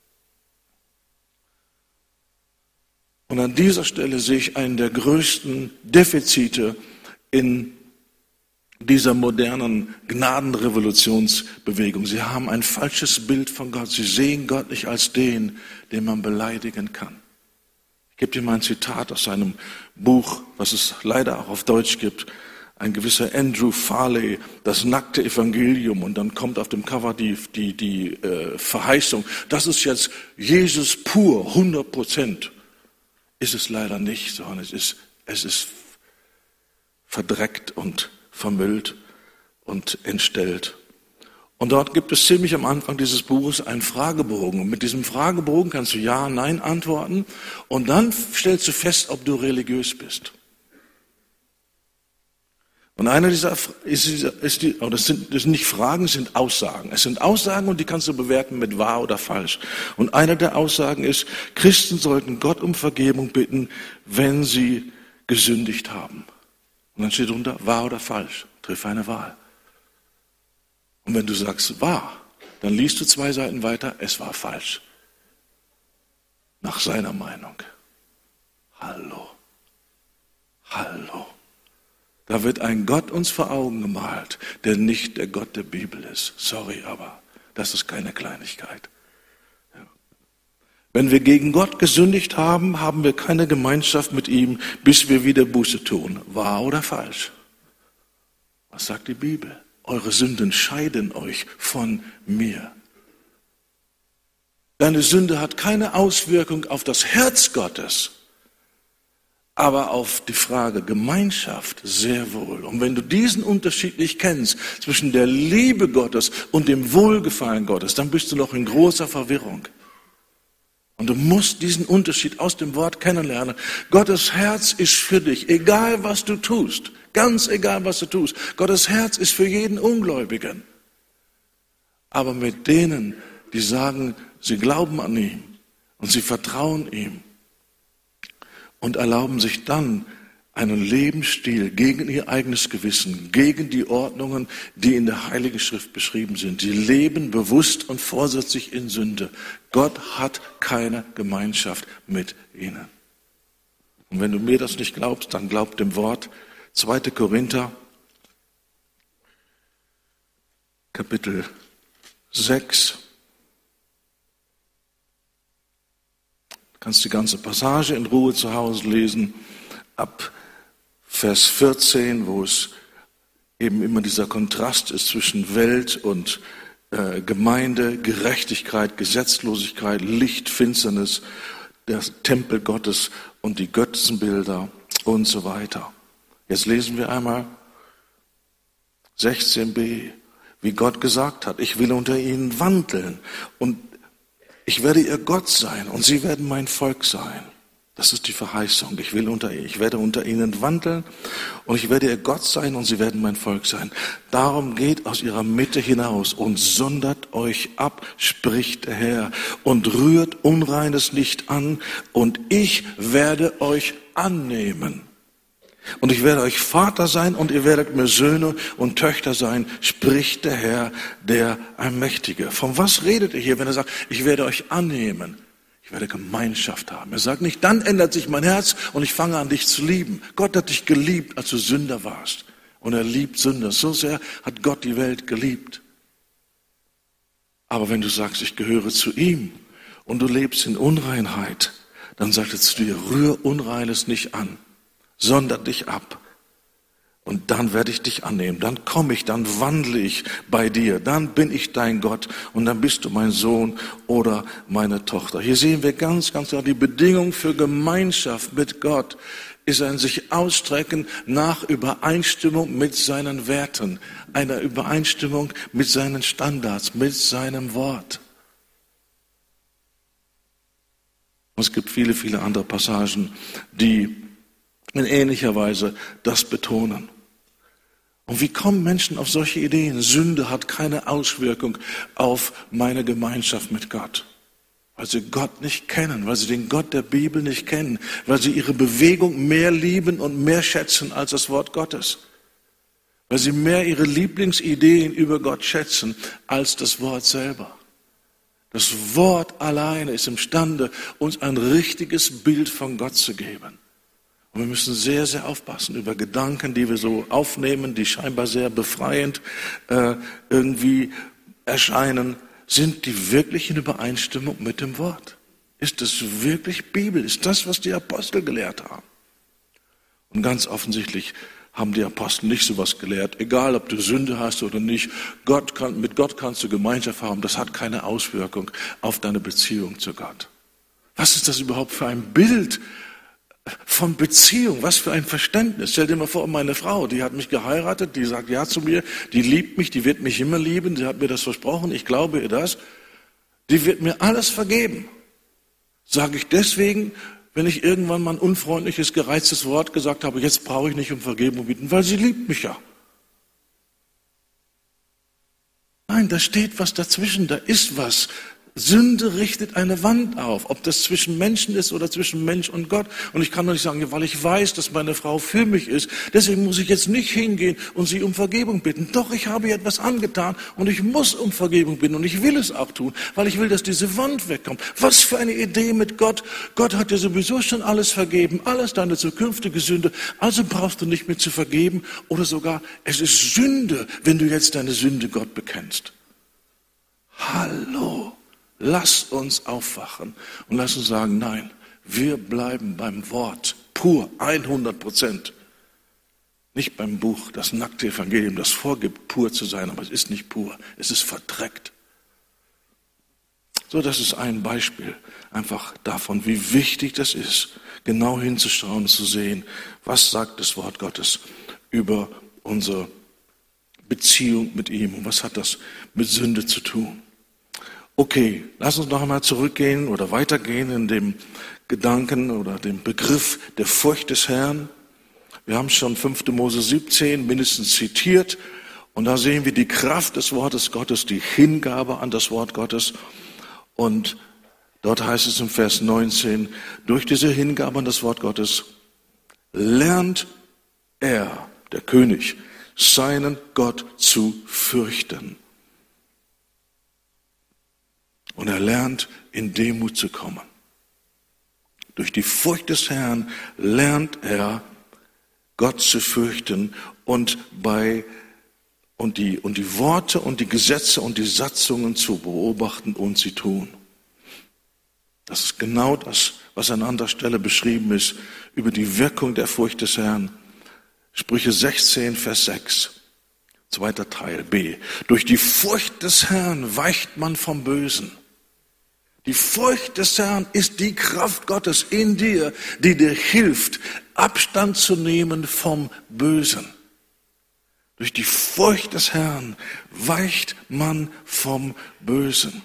S1: Und an dieser Stelle sehe ich einen der größten Defizite in dieser modernen Gnadenrevolutionsbewegung. Sie haben ein falsches Bild von Gott. Sie sehen Gott nicht als den man beleidigen kann. Ich gebe dir mal ein Zitat aus seinem Buch, was es leider auch auf Deutsch gibt. Ein gewisser Andrew Farley, das nackte Evangelium, und dann kommt auf dem Cover die Verheißung, das ist jetzt Jesus pur, 100%. Ist es leider nicht, sondern es ist verdreckt und vermüllt und entstellt. Und dort gibt es ziemlich am Anfang dieses Buches einen Fragebogen. Und mit diesem Fragebogen kannst du Ja, Nein antworten, und dann stellst du fest, ob du religiös bist. Und einer dieser das sind nicht Fragen, es sind Aussagen. Es sind Aussagen, und die kannst du bewerten mit wahr oder falsch. Und eine der Aussagen ist, Christen sollten Gott um Vergebung bitten, wenn sie gesündigt haben. Und dann steht drunter, wahr oder falsch. Triff eine Wahl. Und wenn du sagst wahr, dann liest du 2 Seiten weiter, es war falsch. Nach seiner Meinung. Hallo. Da wird ein Gott uns vor Augen gemalt, der nicht der Gott der Bibel ist. Sorry, aber das ist keine Kleinigkeit. Ja. Wenn wir gegen Gott gesündigt haben, haben wir keine Gemeinschaft mit ihm, bis wir wieder Buße tun. Wahr oder falsch? Was sagt die Bibel? Eure Sünden scheiden euch von mir. Deine Sünde hat keine Auswirkung auf das Herz Gottes, aber auf die Frage Gemeinschaft sehr wohl. Und wenn du diesen Unterschied nicht kennst zwischen der Liebe Gottes und dem Wohlgefallen Gottes, dann bist du noch in großer Verwirrung. Und du musst diesen Unterschied aus dem Wort kennenlernen. Gottes Herz ist für dich, egal was du tust, ganz egal was du tust. Gottes Herz ist für jeden Ungläubigen. Aber mit denen, die sagen, sie glauben an ihn und sie vertrauen ihm, und erlauben sich dann einen Lebensstil gegen ihr eigenes Gewissen, gegen die Ordnungen, die in der Heiligen Schrift beschrieben sind. Sie leben bewusst und vorsätzlich in Sünde. Gott hat keine Gemeinschaft mit ihnen. Und wenn du mir das nicht glaubst, dann glaub dem Wort. 2. Korinther, Kapitel 6. Du kannst die ganze Passage in Ruhe zu Hause lesen, ab Vers 14, wo es eben immer dieser Kontrast ist zwischen Welt und Gemeinde, Gerechtigkeit, Gesetzlosigkeit, Licht, Finsternis, der Tempel Gottes und die Götzenbilder und so weiter. Jetzt lesen wir einmal 16b, wie Gott gesagt hat, ich will unter ihnen wandeln und ich werde ihr Gott sein und sie werden mein Volk sein. Das ist die Verheißung. Ich werde unter ihnen wandeln und ich werde ihr Gott sein und sie werden mein Volk sein. Darum geht aus ihrer Mitte hinaus und sondert euch ab, spricht der Herr, und rührt Unreines nicht an, und ich werde euch annehmen. Und ich werde euch Vater sein und ihr werdet mir Söhne und Töchter sein, spricht der Herr, der Allmächtige. Von was redet er hier, wenn er sagt, ich werde euch annehmen? Ich werde Gemeinschaft haben. Er sagt nicht, dann ändert sich mein Herz und ich fange an, dich zu lieben. Gott hat dich geliebt, als du Sünder warst. Und er liebt Sünder. So sehr hat Gott die Welt geliebt. Aber wenn du sagst, ich gehöre zu ihm und du lebst in Unreinheit, dann sagt er zu dir, rühr Unreines nicht an, sondert dich ab. Und dann werde ich dich annehmen, dann komme ich, dann wandle ich bei dir, dann bin ich dein Gott und dann bist du mein Sohn oder meine Tochter. Hier sehen wir ganz, ganz klar, die Bedingung für Gemeinschaft mit Gott ist ein sich ausstrecken nach Übereinstimmung mit seinen Werten, einer Übereinstimmung mit seinen Standards, mit seinem Wort. Und es gibt viele, viele andere Passagen, die in ähnlicher Weise das betonen. Und wie kommen Menschen auf solche Ideen? Sünde hat keine Auswirkung auf meine Gemeinschaft mit Gott. Weil sie Gott nicht kennen, weil sie den Gott der Bibel nicht kennen, weil sie ihre Bewegung mehr lieben und mehr schätzen als das Wort Gottes. Weil sie mehr ihre Lieblingsideen über Gott schätzen als das Wort selber. Das Wort alleine ist imstande, uns ein richtiges Bild von Gott zu geben. Und wir müssen sehr, sehr aufpassen über Gedanken, die wir so aufnehmen, die scheinbar sehr befreiend irgendwie erscheinen. Sind die wirklich in Übereinstimmung mit dem Wort? Ist es wirklich Bibel? Ist das, was die Apostel gelehrt haben? Und ganz offensichtlich haben die Apostel nicht sowas gelehrt. Egal, ob du Sünde hast oder nicht, mit Gott kannst du Gemeinschaft haben. Das hat keine Auswirkung auf deine Beziehung zu Gott. Was ist das überhaupt für ein Bild von Beziehung? Was für ein Verständnis. Stell dir mal vor, meine Frau, die hat mich geheiratet, die sagt ja zu mir, die liebt mich, die wird mich immer lieben, sie hat mir das versprochen, ich glaube ihr das. Die wird mir alles vergeben. Sage ich deswegen, wenn ich irgendwann mal ein unfreundliches, gereiztes Wort gesagt habe, jetzt brauche ich nicht um Vergebung bitten, weil sie liebt mich ja. Nein, da steht was dazwischen, da ist was. Sünde richtet eine Wand auf, ob das zwischen Menschen ist oder zwischen Mensch und Gott. Und ich kann doch nicht sagen, weil ich weiß, dass meine Frau für mich ist, deswegen muss ich jetzt nicht hingehen und sie um Vergebung bitten. Doch, ich habe ihr etwas angetan und ich muss um Vergebung bitten und ich will es auch tun, weil ich will, dass diese Wand wegkommt. Was für eine Idee mit Gott. Gott hat dir sowieso schon alles vergeben, alles deine zukünftige Sünde, also brauchst du nicht mehr zu vergeben oder sogar, es ist Sünde, wenn du jetzt deine Sünde Gott bekennst. Hallo. Lass uns aufwachen und lass uns sagen, nein, wir bleiben beim Wort, pur, 100%. Nicht beim Buch, das nackte Evangelium, das vorgibt, pur zu sein, aber es ist nicht pur, es ist verdreckt. So, das ist ein Beispiel einfach davon, wie wichtig das ist, genau hinzuschauen und zu sehen, was sagt das Wort Gottes über unsere Beziehung mit ihm und was hat das mit Sünde zu tun. Okay, lass uns noch einmal zurückgehen oder weitergehen in dem Gedanken oder dem Begriff der Furcht des Herrn. Wir haben schon 5. Mose 17 mindestens zitiert und da sehen wir die Kraft des Wortes Gottes, die Hingabe an das Wort Gottes. Und dort heißt es im Vers 19, durch diese Hingabe an das Wort Gottes lernt er, der König, seinen Gott zu fürchten. Und er lernt, in Demut zu kommen. Durch die Furcht des Herrn lernt er, Gott zu fürchten und die Worte und die Gesetze und die Satzungen zu beobachten und sie tun. Das ist genau das, was an anderer Stelle beschrieben ist über die Wirkung der Furcht des Herrn. Sprüche 16, Vers 6. Zweiter Teil B. Durch die Furcht des Herrn weicht man vom Bösen. Die Furcht des Herrn ist die Kraft Gottes in dir, die dir hilft, Abstand zu nehmen vom Bösen. Durch die Furcht des Herrn weicht man vom Bösen.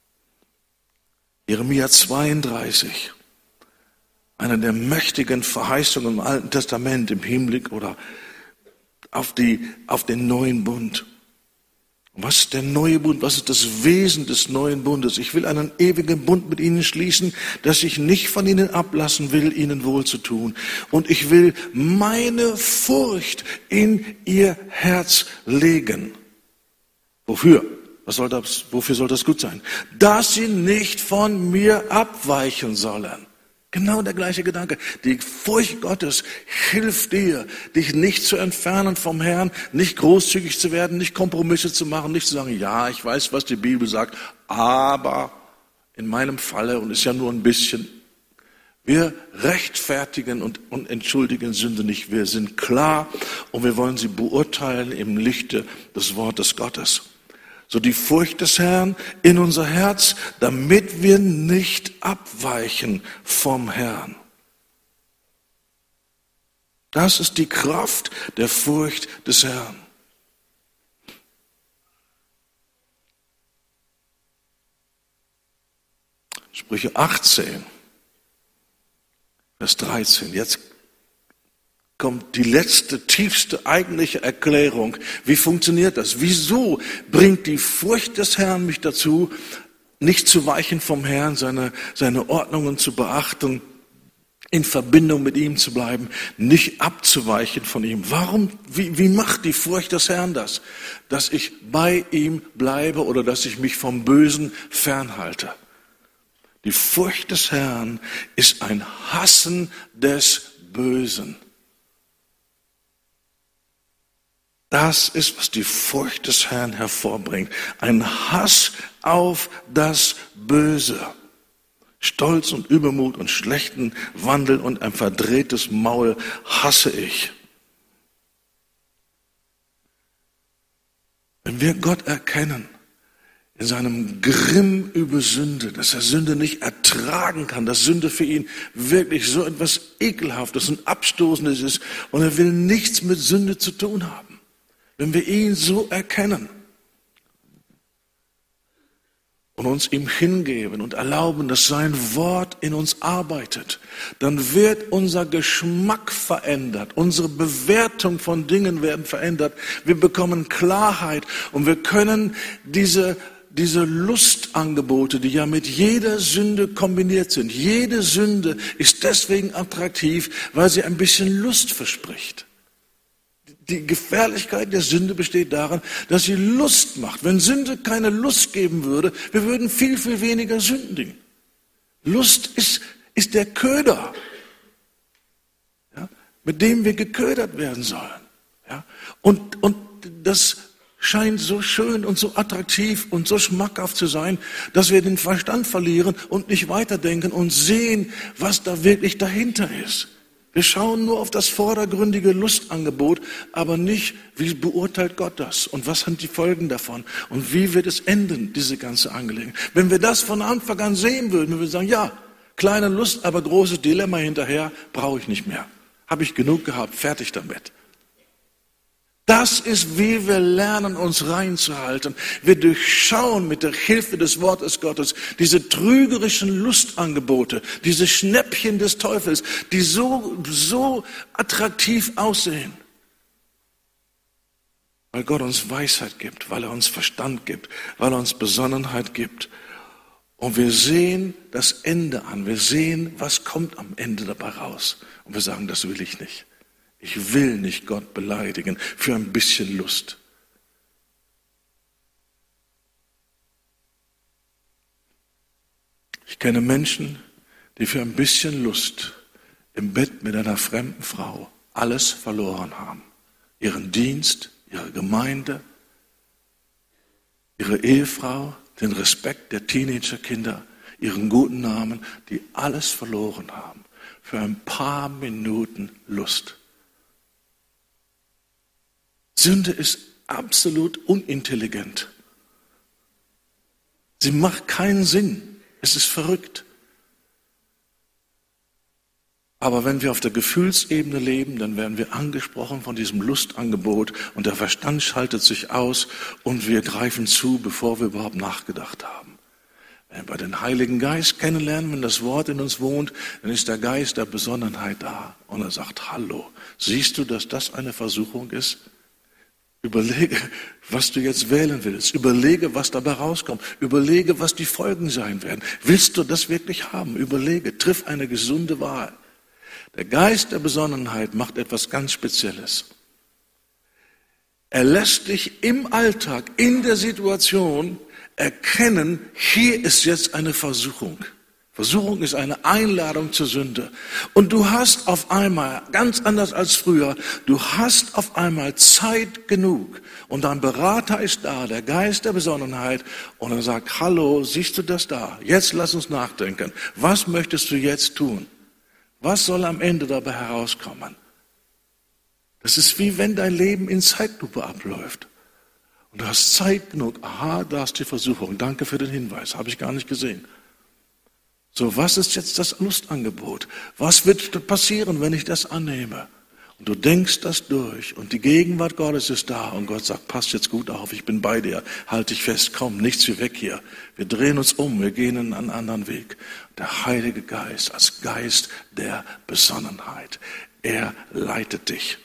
S1: Jeremia 32, eine der mächtigen Verheißungen im Alten Testament im Hinblick oder auf den neuen Bund. Und was ist der neue Bund? Was ist das Wesen des neuen Bundes? Ich will einen ewigen Bund mit ihnen schließen, dass ich nicht von ihnen ablassen will, ihnen wohl zu tun. Und ich will meine Furcht in ihr Herz legen. Wofür? Wofür soll das gut sein? Dass sie nicht von mir abweichen sollen. Genau der gleiche Gedanke. Die Furcht Gottes hilft dir, dich nicht zu entfernen vom Herrn, nicht großzügig zu werden, nicht Kompromisse zu machen, nicht zu sagen, ja, ich weiß, was die Bibel sagt, aber in meinem Falle, und ist ja nur ein bisschen, wir rechtfertigen und entschuldigen Sünde nicht. Wir sind klar und wir wollen sie beurteilen im Lichte des Wortes Gottes. So die Furcht des Herrn in unser Herz, damit wir nicht abweichen vom Herrn. Das ist die Kraft der Furcht des Herrn. Sprüche 18, Vers 13. Jetzt kommt die letzte, tiefste, eigentliche Erklärung. Wie funktioniert das? Wieso bringt die Furcht des Herrn mich dazu, nicht zu weichen vom Herrn, seine Ordnungen zu beachten, in Verbindung mit ihm zu bleiben, nicht abzuweichen von ihm? Warum, wie macht die Furcht des Herrn das? Dass ich bei ihm bleibe oder dass ich mich vom Bösen fernhalte. Die Furcht des Herrn ist ein Hassen des Bösen. Das ist, was die Furcht des Herrn hervorbringt. Ein Hass auf das Böse. Stolz und Übermut und schlechten Wandel und ein verdrehtes Maul hasse ich. Wenn wir Gott erkennen, in seinem Grimm über Sünde, dass er Sünde nicht ertragen kann, dass Sünde für ihn wirklich so etwas Ekelhaftes und Abstoßendes ist und er will nichts mit Sünde zu tun haben. Wenn wir ihn so erkennen und uns ihm hingeben und erlauben, dass sein Wort in uns arbeitet, dann wird unser Geschmack verändert, unsere Bewertung von Dingen werden verändert. Wir bekommen Klarheit und wir können diese Lustangebote, die ja mit jeder Sünde kombiniert sind. Jede Sünde ist deswegen attraktiv, weil sie ein bisschen Lust verspricht. Die Gefährlichkeit der Sünde besteht darin, dass sie Lust macht. Wenn Sünde keine Lust geben würde, wir würden viel, viel weniger sündigen. Lust ist der Köder, ja, mit dem wir geködert werden sollen. Ja. Und das scheint so schön und so attraktiv und so schmackhaft zu sein, dass wir den Verstand verlieren und nicht weiterdenken und sehen, was da wirklich dahinter ist. Wir schauen nur auf das vordergründige Lustangebot, aber nicht, wie beurteilt Gott das und was sind die Folgen davon und wie wird es enden, diese ganze Angelegenheit. Wenn wir das von Anfang an sehen würden, würden wir sagen, ja, kleine Lust, aber großes Dilemma hinterher, brauche ich nicht mehr. Habe ich genug gehabt, fertig damit. Das ist, wie wir lernen, uns reinzuhalten. Wir durchschauen mit der Hilfe des Wortes Gottes diese trügerischen Lustangebote, diese Schnäppchen des Teufels, die so attraktiv aussehen. Weil Gott uns Weisheit gibt, weil er uns Verstand gibt, weil er uns Besonnenheit gibt. Und wir sehen das Ende an. Wir sehen, was kommt am Ende dabei raus. Und wir sagen, das will ich nicht. Ich will nicht Gott beleidigen für ein bisschen Lust. Ich kenne Menschen, die für ein bisschen Lust im Bett mit einer fremden Frau alles verloren haben. Ihren Dienst, ihre Gemeinde, ihre Ehefrau, den Respekt der Teenagerkinder, ihren guten Namen, die alles verloren haben für ein paar Minuten Lust. Sünde ist absolut unintelligent. Sie macht keinen Sinn. Es ist verrückt. Aber wenn wir auf der Gefühlsebene leben, dann werden wir angesprochen von diesem Lustangebot und der Verstand schaltet sich aus und wir greifen zu, bevor wir überhaupt nachgedacht haben. Wenn wir den Heiligen Geist kennenlernen, wenn das Wort in uns wohnt, dann ist der Geist der Besonnenheit da und er sagt, hallo, siehst du, dass das eine Versuchung ist? Überlege, was du jetzt wählen willst. Überlege, was dabei rauskommt. Überlege, was die Folgen sein werden. Willst du das wirklich haben? Überlege, triff eine gesunde Wahl. Der Geist der Besonnenheit macht etwas ganz Spezielles. Er lässt dich im Alltag, in der Situation erkennen, hier ist jetzt eine Versuchung. Versuchung ist eine Einladung zur Sünde. Und du hast auf einmal, ganz anders als früher, du hast auf einmal Zeit genug. Und dein Berater ist da, der Geist der Besonnenheit. Und er sagt, hallo, siehst du das da? Jetzt lass uns nachdenken. Was möchtest du jetzt tun? Was soll am Ende dabei herauskommen? Das ist wie wenn dein Leben in Zeitlupe abläuft. Und du hast Zeit genug. Aha, da ist die Versuchung. Danke für den Hinweis. Habe ich gar nicht gesehen. So, was ist jetzt das Lustangebot? Was wird passieren, wenn ich das annehme? Und du denkst das durch und die Gegenwart Gottes ist da und Gott sagt, passt jetzt gut auf, ich bin bei dir, halt dich fest, komm, nichts wie weg hier. Wir drehen uns um, wir gehen einen anderen Weg. Der Heilige Geist als Geist der Besonnenheit, er leitet dich.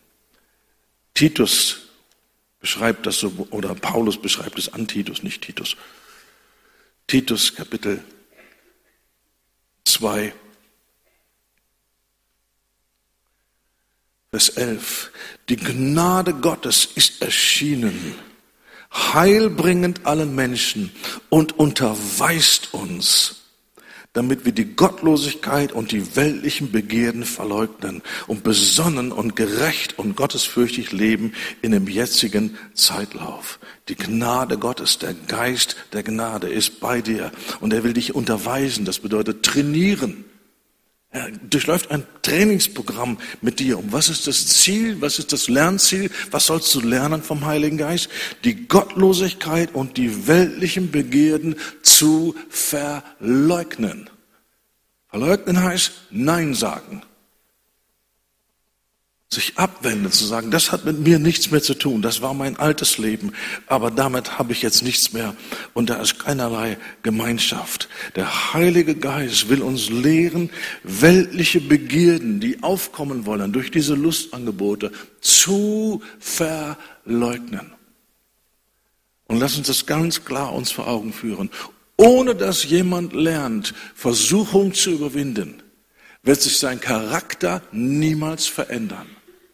S1: Titus beschreibt das so, oder Paulus beschreibt es an Titus, nicht Titus. Titus Kapitel 2, Vers 11. Die Gnade Gottes ist erschienen, heilbringend allen Menschen und unterweist uns, damit wir die Gottlosigkeit und die weltlichen Begierden verleugnen und besonnen und gerecht und gottesfürchtig leben in dem jetzigen Zeitlauf. Die Gnade Gottes, der Geist der Gnade ist bei dir und er will dich unterweisen, das bedeutet trainieren. Er durchläuft ein Trainingsprogramm mit dir. Und was ist das Ziel? Was ist das Lernziel? Was sollst du lernen vom Heiligen Geist? Die Gottlosigkeit und die weltlichen Begierden zu verleugnen. Verleugnen heißt Nein sagen. Sich abwenden, zu sagen, das hat mit mir nichts mehr zu tun, das war mein altes Leben, aber damit habe ich jetzt nichts mehr und da ist keinerlei Gemeinschaft. Der Heilige Geist will uns lehren, weltliche Begierden, die aufkommen wollen durch diese Lustangebote, zu verleugnen. Und lass uns das ganz klar uns vor Augen führen. Ohne dass jemand lernt, Versuchung zu überwinden, wird sich sein Charakter niemals verändern.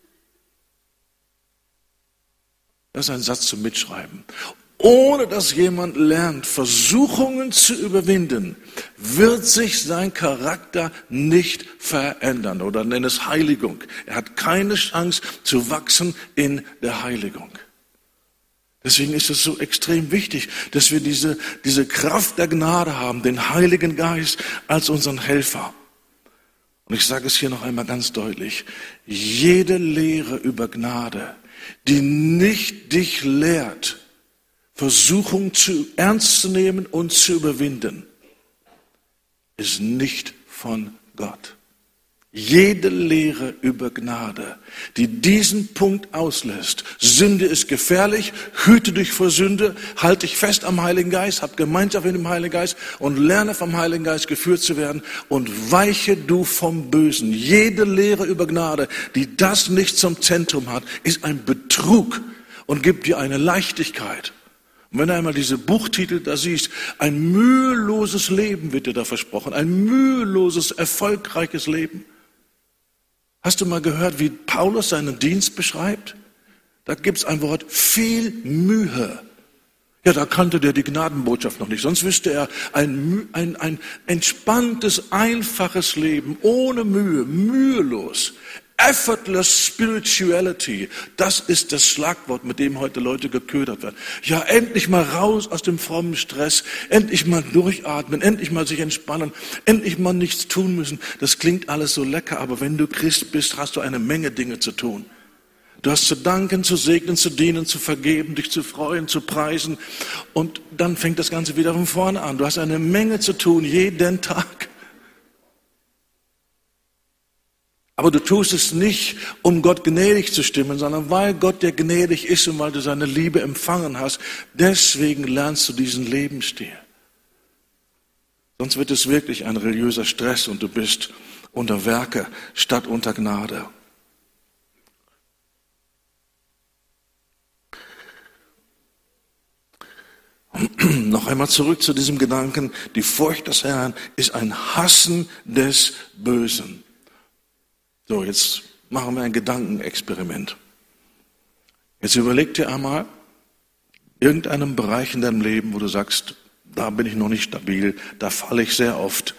S1: Das ist ein Satz zum Mitschreiben. Ohne dass jemand lernt, Versuchungen zu überwinden, wird sich sein Charakter nicht verändern. Oder nenn es Heiligung. Er hat keine Chance zu wachsen in der Heiligung. Deswegen ist es so extrem wichtig, dass wir diese Kraft der Gnade haben, den Heiligen Geist als unseren Helfer. Und ich sage es hier noch einmal ganz deutlich, jede Lehre über Gnade, die nicht dich lehrt, Versuchung ernst zu nehmen und zu überwinden, ist nicht von Gott. Jede Lehre über Gnade, die diesen Punkt auslässt, Sünde ist gefährlich, hüte dich vor Sünde, halte dich fest am Heiligen Geist, hab Gemeinschaft mit dem Heiligen Geist und lerne vom Heiligen Geist geführt zu werden und weiche du vom Bösen. Jede Lehre über Gnade, die das nicht zum Zentrum hat, ist ein Betrug und gibt dir eine Leichtigkeit. Und wenn du einmal diese Buchtitel da siehst, ein müheloses Leben wird dir da versprochen, ein müheloses, erfolgreiches Leben. Hast du mal gehört, wie Paulus seinen Dienst beschreibt? Da gibt's ein Wort, viel Mühe. Ja, da kannte der die Gnadenbotschaft noch nicht. Sonst wüsste er ein entspanntes, einfaches Leben, ohne Mühe, mühelos. Effortless Spirituality, das ist das Schlagwort, mit dem heute Leute geködert werden. Ja, endlich mal raus aus dem frommen Stress, endlich mal durchatmen, endlich mal sich entspannen, endlich mal nichts tun müssen. Das klingt alles so lecker, aber wenn du Christ bist, hast du eine Menge Dinge zu tun. Du hast zu danken, zu segnen, zu dienen, zu vergeben, dich zu freuen, zu preisen und dann fängt das Ganze wieder von vorne an. Du hast eine Menge zu tun, jeden Tag. Aber du tust es nicht, um Gott gnädig zu stimmen, sondern weil Gott dir gnädig ist und weil du seine Liebe empfangen hast. Deswegen lernst du diesen Lebensstil. Sonst wird es wirklich ein religiöser Stress und du bist unter Werke statt unter Gnade. Noch einmal zurück zu diesem Gedanken. Die Furcht des Herrn ist ein Hassen des Bösen. So, jetzt machen wir ein Gedankenexperiment. Jetzt überleg dir einmal, irgendeinem Bereich in deinem Leben, wo du sagst, da bin ich noch nicht stabil, da falle ich sehr oft.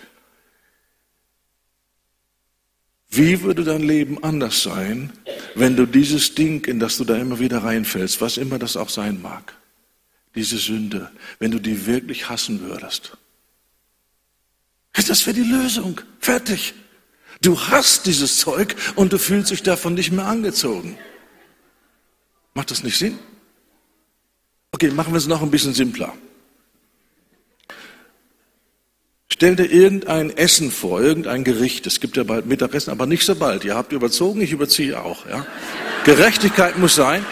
S1: Wie würde dein Leben anders sein, wenn du dieses Ding, in das du da immer wieder reinfällst, was immer das auch sein mag, diese Sünde, wenn du die wirklich hassen würdest? Das wäre die Lösung. Fertig. Du hasst dieses Zeug und du fühlst dich davon nicht mehr angezogen. Macht das nicht Sinn? Okay, machen wir es noch ein bisschen simpler. Stell dir irgendein Essen vor, irgendein Gericht. Es gibt ja bald Mittagessen, aber nicht so bald. Ihr habt überzogen, ich überziehe auch. Ja? Gerechtigkeit muss sein.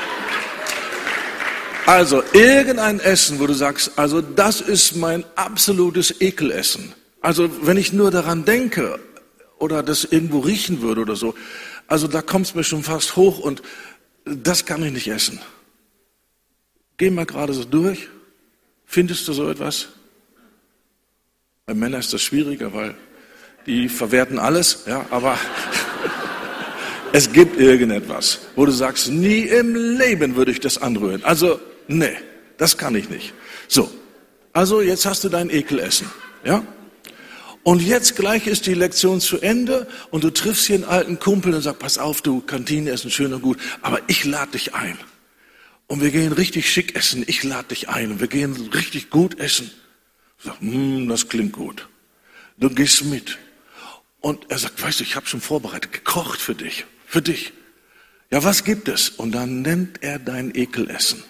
S1: Also irgendein Essen, wo du sagst, also das ist mein absolutes Ekelessen. Also wenn ich nur daran denke oder das irgendwo riechen würde oder so, also da kommt es mir schon fast hoch und das kann ich nicht essen. Geh mal gerade so durch. Findest du so etwas? Bei Männern ist das schwieriger, weil die verwerten alles, ja, aber es gibt irgendetwas, wo du sagst, nie im Leben würde ich das anrühren. Also, nee, das kann ich nicht. So, also jetzt hast du dein Ekelessen, ja? Und jetzt gleich ist die Lektion zu Ende und du triffst hier einen alten Kumpel und sagst, pass auf, du, Kantine essen schön und gut, aber ich lade dich ein. Und wir gehen richtig schick essen, ich lade dich ein und wir gehen richtig gut essen. Ich sage, das klingt gut. Du gehst mit. Und er sagt, weißt du, ich habe schon vorbereitet, gekocht für dich. Für dich. Ja, was gibt es? Und dann nennt er dein Ekelessen.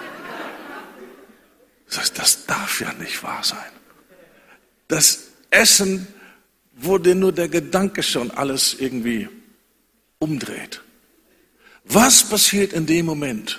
S1: Das heißt, das darf ja nicht wahr sein. Das Essen, wo dir nur der Gedanke schon alles irgendwie umdreht. Was passiert in dem Moment?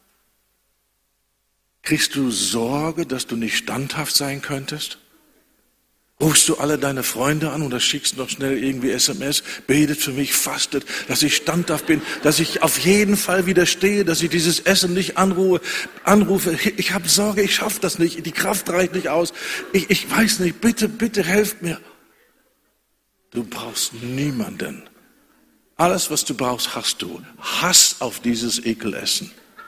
S1: Kriegst du Sorge, dass du nicht standhaft sein könntest? Rufst du alle deine Freunde an oder schickst noch schnell irgendwie SMS, betet für mich, fastet, dass ich standhaft bin, dass ich auf jeden Fall widerstehe, dass ich dieses Essen nicht anrufe. Ich habe Sorge, ich schaffe das nicht, die Kraft reicht nicht aus. Ich weiß nicht, bitte helft mir. Du brauchst niemanden. Alles, was du brauchst, hast du. Hass auf dieses Ekelessen.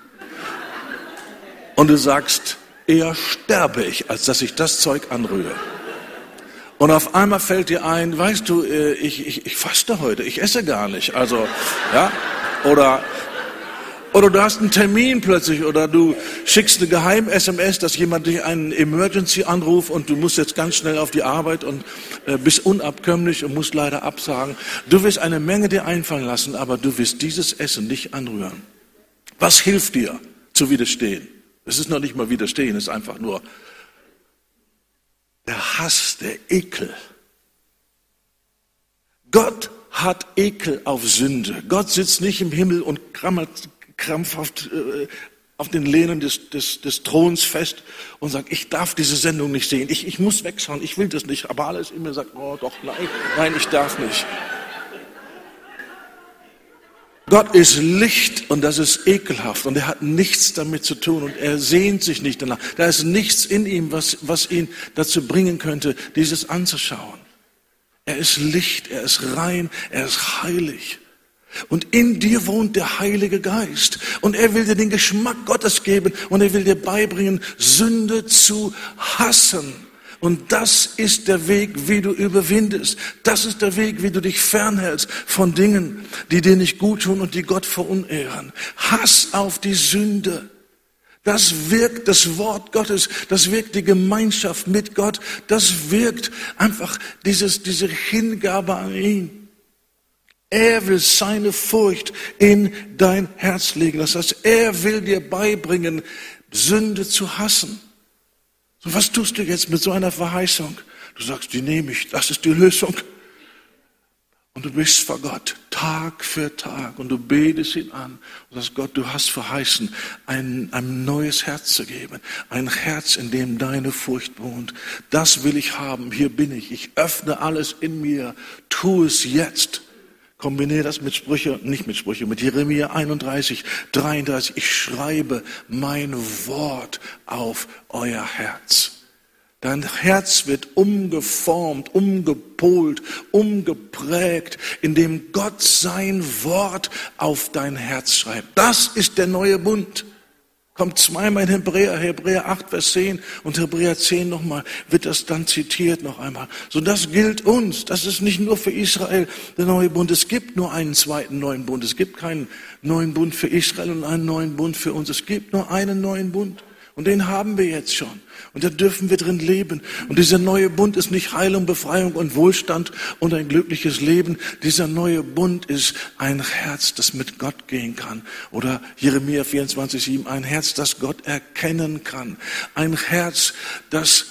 S1: Und du sagst, eher sterbe ich, als dass ich das Zeug anrühre. Und auf einmal fällt dir ein, weißt du, ich faste heute, ich esse gar nicht. Also, ja, oder du hast einen Termin plötzlich oder du schickst eine Geheim-SMS, dass jemand dich einen Emergency anruft und du musst jetzt ganz schnell auf die Arbeit und bist unabkömmlich und musst leider absagen. Du wirst eine Menge dir einfallen lassen, aber du wirst dieses Essen nicht anrühren. Was hilft dir zu widerstehen? Es ist noch nicht mal widerstehen, es ist einfach nur der Hass, der Ekel. Gott hat Ekel auf Sünde. Gott sitzt nicht im Himmel und krampfhaft auf den Lehnen des Throns fest und sagt, ich darf diese Sendung nicht sehen, ich muss wegschauen, ich will das nicht. Aber alles in mir sagt, oh doch, nein, ich darf nicht. Gott ist Licht und das ist ekelhaft und er hat nichts damit zu tun und er sehnt sich nicht danach. Da ist nichts in ihm, was ihn dazu bringen könnte, dieses anzuschauen. Er ist Licht, er ist rein, er ist heilig. Und in dir wohnt der Heilige Geist und er will dir den Geschmack Gottes geben und er will dir beibringen, Sünde zu hassen. Und das ist der Weg, wie du überwindest. Das ist der Weg, wie du dich fernhältst von Dingen, die dir nicht gut tun und die Gott verunehren. Hass auf die Sünde. Das wirkt das Wort Gottes, das wirkt die Gemeinschaft mit Gott, das wirkt einfach diese Hingabe an ihn. Er will seine Furcht in dein Herz legen. Das heißt, er will dir beibringen, Sünde zu hassen. Und was tust du jetzt mit so einer Verheißung? Du sagst, die nehme ich, das ist die Lösung. Und du bist vor Gott, Tag für Tag, und du betest ihn an und sagst, Gott, du hast verheißen, ein neues Herz zu geben. Ein Herz, in dem deine Furcht wohnt. Das will ich haben, hier bin ich. Ich öffne alles in mir, tu es jetzt. Kombiniere das mit mit Jeremia 31, 33. Ich schreibe mein Wort auf euer Herz. Dein Herz wird umgeformt, umgepolt, umgeprägt, indem Gott sein Wort auf dein Herz schreibt. Das ist der neue Bund. Kommt zweimal in Hebräer 8, Vers 10 und Hebräer 10 nochmal, wird das dann zitiert noch einmal. So, das gilt uns. Das ist nicht nur für Israel der neue Bund. Es gibt nur einen zweiten neuen Bund. Es gibt keinen neuen Bund für Israel und einen neuen Bund für uns. Es gibt nur einen neuen Bund. Und den haben wir jetzt schon. Und da dürfen wir drin leben. Und dieser neue Bund ist nicht Heilung, Befreiung und Wohlstand und ein glückliches Leben. Dieser neue Bund ist ein Herz, das mit Gott gehen kann. Oder Jeremia 24,7, ein Herz, das Gott erkennen kann. Ein Herz, das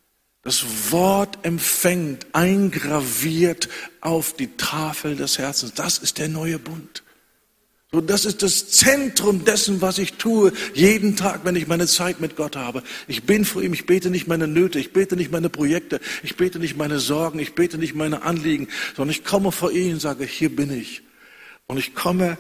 S1: das Wort empfängt, eingraviert auf die Tafel des Herzens. Das ist der neue Bund. So, das ist das Zentrum dessen, was ich tue, jeden Tag, wenn ich meine Zeit mit Gott habe. Ich bin vor ihm, ich bete nicht meine Nöte, ich bete nicht meine Projekte, ich bete nicht meine Sorgen, ich bete nicht meine Anliegen, sondern ich komme vor ihn und sage, hier bin ich. Und ich komme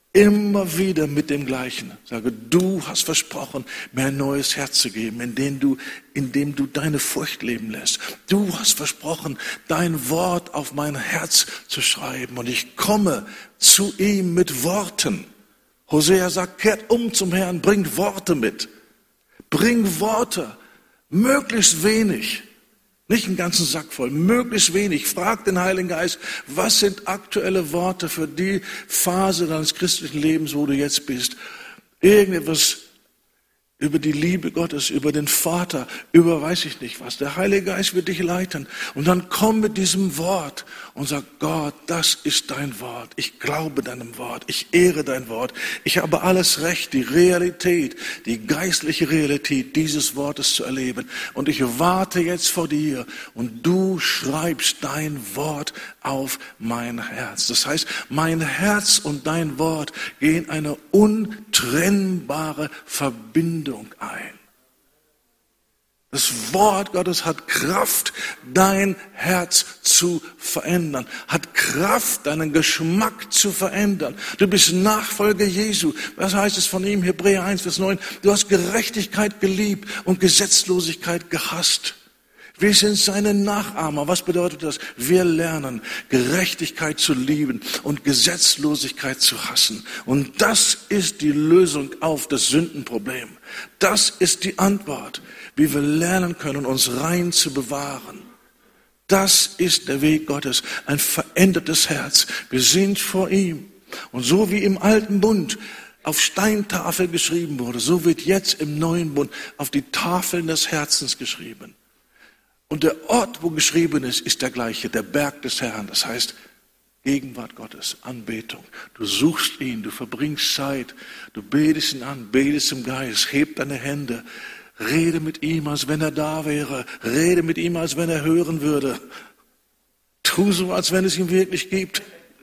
S1: immer wieder mit dem Gleichen. Sage, du hast versprochen, mir ein neues Herz zu geben, in dem du deine Furcht leben lässt. Du hast versprochen, dein Wort auf mein Herz zu schreiben. Und ich komme zu ihm mit Worten. Hosea sagt, kehrt um zum Herrn, bringt Worte mit. Bring Worte, möglichst wenig. Nicht einen ganzen Sack voll, möglichst wenig. Frag den Heiligen Geist, was sind aktuelle Worte für die Phase deines christlichen Lebens, wo du jetzt bist? Irgendetwas über die Liebe Gottes, über den Vater, über weiß ich nicht was. Der Heilige Geist wird dich leiten. Und dann komm mit diesem Wort und sag, Gott, das ist dein Wort. Ich glaube deinem Wort. Ich ehre dein Wort. Ich habe alles Recht, die Realität, die geistliche Realität dieses Wortes zu erleben. Und ich warte jetzt vor dir und du schreibst dein Wort auf mein Herz. Das heißt, mein Herz und dein Wort gehen eine untrennbare Verbindung ein. Das Wort Gottes hat Kraft, dein Herz zu verändern, hat Kraft, deinen Geschmack zu verändern. Du bist Nachfolger Jesu. Was heißt es von ihm? Hebräer 1, Vers 9. Du hast Gerechtigkeit geliebt und Gesetzlosigkeit gehasst. Wir sind seine Nachahmer. Was bedeutet das? Wir lernen, Gerechtigkeit zu lieben und Gesetzlosigkeit zu hassen. Und das ist die Lösung auf das Sündenproblem. Das ist die Antwort, wie wir lernen können, uns rein zu bewahren. Das ist der Weg Gottes, ein verändertes Herz. Wir sind vor ihm. Und so wie im alten Bund auf Steintafel geschrieben wurde, so wird jetzt im neuen Bund auf die Tafeln des Herzens geschrieben. Und der Ort, wo geschrieben ist der gleiche, der Berg des Herrn. Das heißt, Gegenwart Gottes, Anbetung. Du suchst ihn, du verbringst Zeit, du betest ihn an, betest im Geist, heb deine Hände, rede mit ihm, als wenn er da wäre, rede mit ihm, als wenn er hören würde. Tu so, als wenn es ihn wirklich gibt.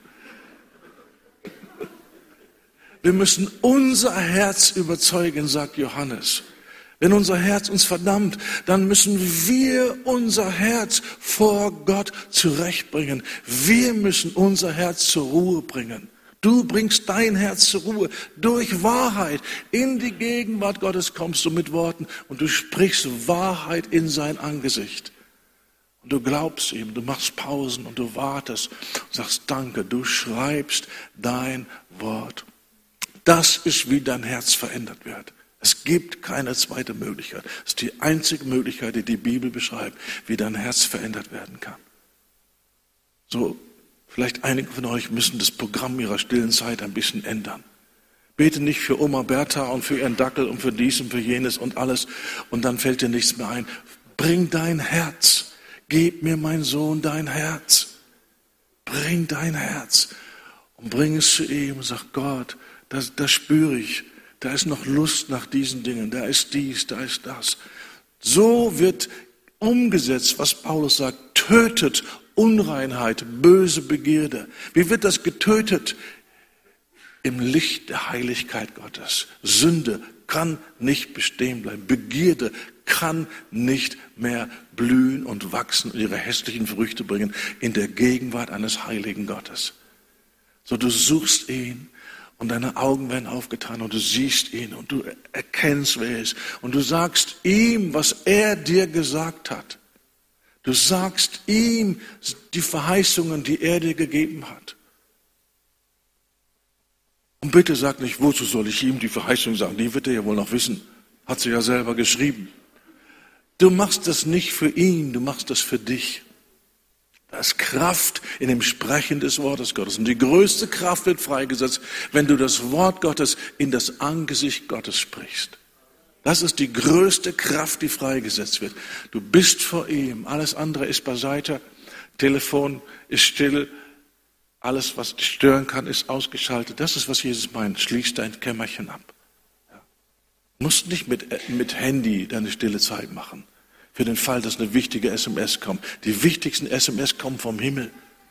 S1: Wir müssen unser Herz überzeugen, sagt Johannes. Wenn unser Herz uns verdammt, dann müssen wir unser Herz vor Gott zurechtbringen. Wir müssen unser Herz zur Ruhe bringen. Du bringst dein Herz zur Ruhe durch Wahrheit. In die Gegenwart Gottes kommst du mit Worten und du sprichst Wahrheit in sein Angesicht. Und du glaubst ihm, du machst Pausen und du wartest und sagst Danke, du schreibst dein Wort. Das ist, wie dein Herz verändert wird. Es gibt keine zweite Möglichkeit. Es ist die einzige Möglichkeit, die die Bibel beschreibt, wie dein Herz verändert werden kann. So, vielleicht einige von euch müssen das Programm ihrer stillen Zeit ein bisschen ändern. Bete nicht für Oma Bertha und für ihren Dackel und für dies und für jenes und alles und dann fällt dir nichts mehr ein. Bring dein Herz. Gib mir, mein Sohn, dein Herz. Bring dein Herz und bring es zu ihm und sag, Gott, das spüre ich. Da ist noch Lust nach diesen Dingen, da ist dies, da ist das. So wird umgesetzt, was Paulus sagt, tötet Unreinheit, böse Begierde. Wie wird das getötet? Im Licht der Heiligkeit Gottes. Sünde kann nicht bestehen bleiben. Begierde kann nicht mehr blühen und wachsen und ihre hässlichen Früchte bringen in der Gegenwart eines heiligen Gottes. So, du suchst ihn und deine Augen werden aufgetan und du siehst ihn und du erkennst, wer er ist. Und du sagst ihm, was er dir gesagt hat. Du sagst ihm die Verheißungen, die er dir gegeben hat. Und bitte sag nicht, wozu soll ich ihm die Verheißung sagen? Die wird er ja wohl noch wissen. Hat sie ja selber geschrieben. Du machst das nicht für ihn, du machst das für dich. Da ist Kraft in dem Sprechen des Wortes Gottes. Und die größte Kraft wird freigesetzt, wenn du das Wort Gottes in das Angesicht Gottes sprichst. Das ist die größte Kraft, die freigesetzt wird. Du bist vor ihm, alles andere ist beiseite. Telefon ist still, alles, was dich stören kann, ist ausgeschaltet. Das ist, was Jesus meint. Schließ dein Kämmerchen ab. Ja. Du musst nicht mit Handy deine stille Zeit machen. Für den Fall, dass eine wichtige SMS kommt. Die wichtigsten SMS kommen vom Himmel.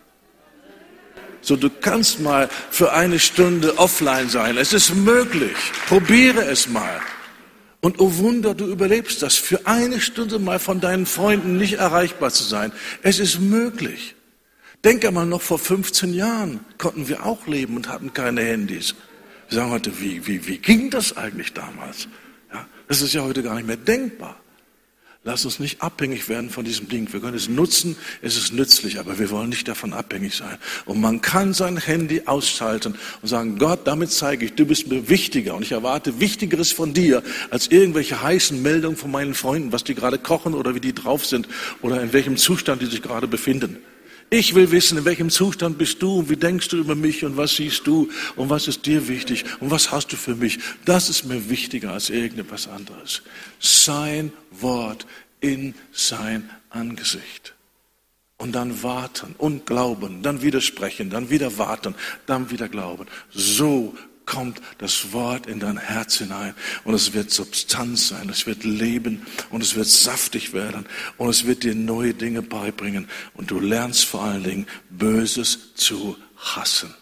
S1: So, du kannst mal für eine Stunde offline sein. Es ist möglich. Probiere es mal. Und oh Wunder, du überlebst das. Für eine Stunde mal von deinen Freunden nicht erreichbar zu sein. Es ist möglich. Denk einmal, noch vor 15 Jahren konnten wir auch leben und hatten keine Handys. Wir sagen heute, wie ging das eigentlich damals? Ja, das ist ja heute gar nicht mehr denkbar. Lass uns nicht abhängig werden von diesem Ding. Wir können es nutzen, es ist nützlich, aber wir wollen nicht davon abhängig sein. Und man kann sein Handy ausschalten und sagen, Gott, damit zeige ich, du bist mir wichtiger und ich erwarte Wichtigeres von dir, als irgendwelche heißen Meldungen von meinen Freunden, was die gerade kochen oder wie die drauf sind oder in welchem Zustand die sich gerade befinden. Ich will wissen, in welchem Zustand bist du und wie denkst du über mich und was siehst du und was ist dir wichtig und was hast du für mich. Das ist mir wichtiger als irgendetwas anderes. Sein Wort in sein Angesicht. Und dann warten und glauben, dann widersprechen, dann wieder warten, dann wieder glauben. So kommt das Wort in dein Herz hinein und es wird Substanz sein, es wird Leben und es wird saftig werden und es wird dir neue Dinge beibringen und du lernst vor allen Dingen Böses zu hassen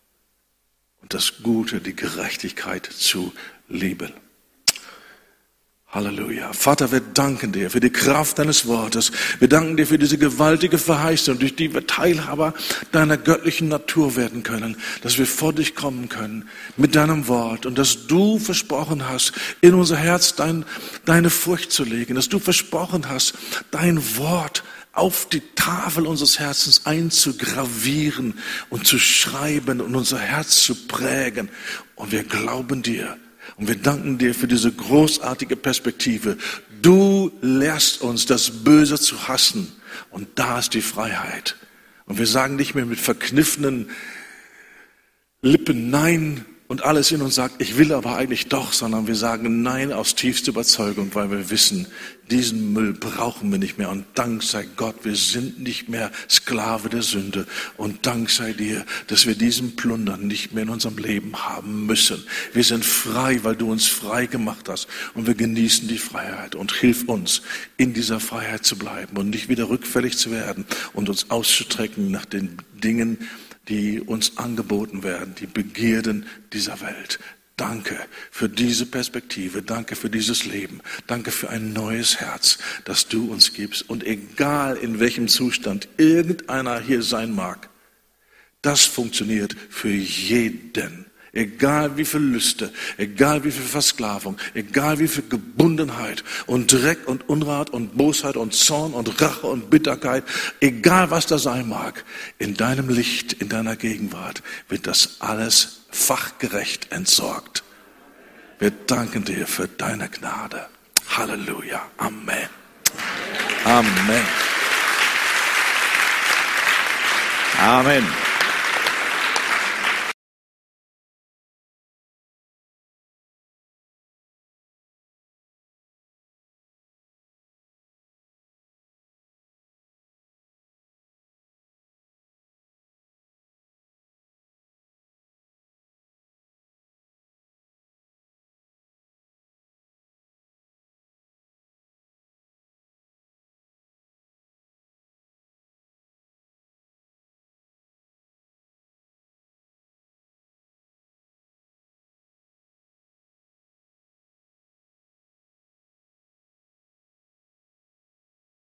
S1: und das Gute, die Gerechtigkeit zu lieben. Halleluja. Vater, wir danken dir für die Kraft deines Wortes. Wir danken dir für diese gewaltige Verheißung, durch die wir Teilhaber deiner göttlichen Natur werden können, dass wir vor dich kommen können mit deinem Wort und dass du versprochen hast, in unser Herz deine Furcht zu legen, dass du versprochen hast, dein Wort auf die Tafel unseres Herzens einzugravieren und zu schreiben und unser Herz zu prägen. Und wir glauben dir. Und wir danken dir für diese großartige Perspektive. Du lehrst uns, das Böse zu hassen. Und da ist die Freiheit. Und wir sagen nicht mehr mit verkniffenen Lippen Nein und alles in uns sagt, ich will aber eigentlich doch, sondern wir sagen Nein aus tiefster Überzeugung, weil wir wissen, diesen Müll brauchen wir nicht mehr. Und Dank sei Gott, wir sind nicht mehr Sklave der Sünde. Und Dank sei dir, dass wir diesen Plunder nicht mehr in unserem Leben haben müssen. Wir sind frei, weil du uns frei gemacht hast. Und wir genießen die Freiheit. Und hilf uns, in dieser Freiheit zu bleiben und nicht wieder rückfällig zu werden und uns auszustrecken nach den Dingen, die uns angeboten werden, die Begierden dieser Welt. Danke für diese Perspektive, danke für dieses Leben, danke für ein neues Herz, das du uns gibst. Und egal in welchem Zustand irgendeiner hier sein mag, das funktioniert für jeden. Egal wie viel Lüste, egal wie viel Versklavung, egal wie viel Gebundenheit und Dreck und Unrat und Bosheit und Zorn und Rache und Bitterkeit, egal was da sein mag, in deinem Licht, in deiner Gegenwart wird das alles fachgerecht entsorgt. Wir danken dir für deine Gnade. Halleluja. Amen. Amen.
S2: Amen.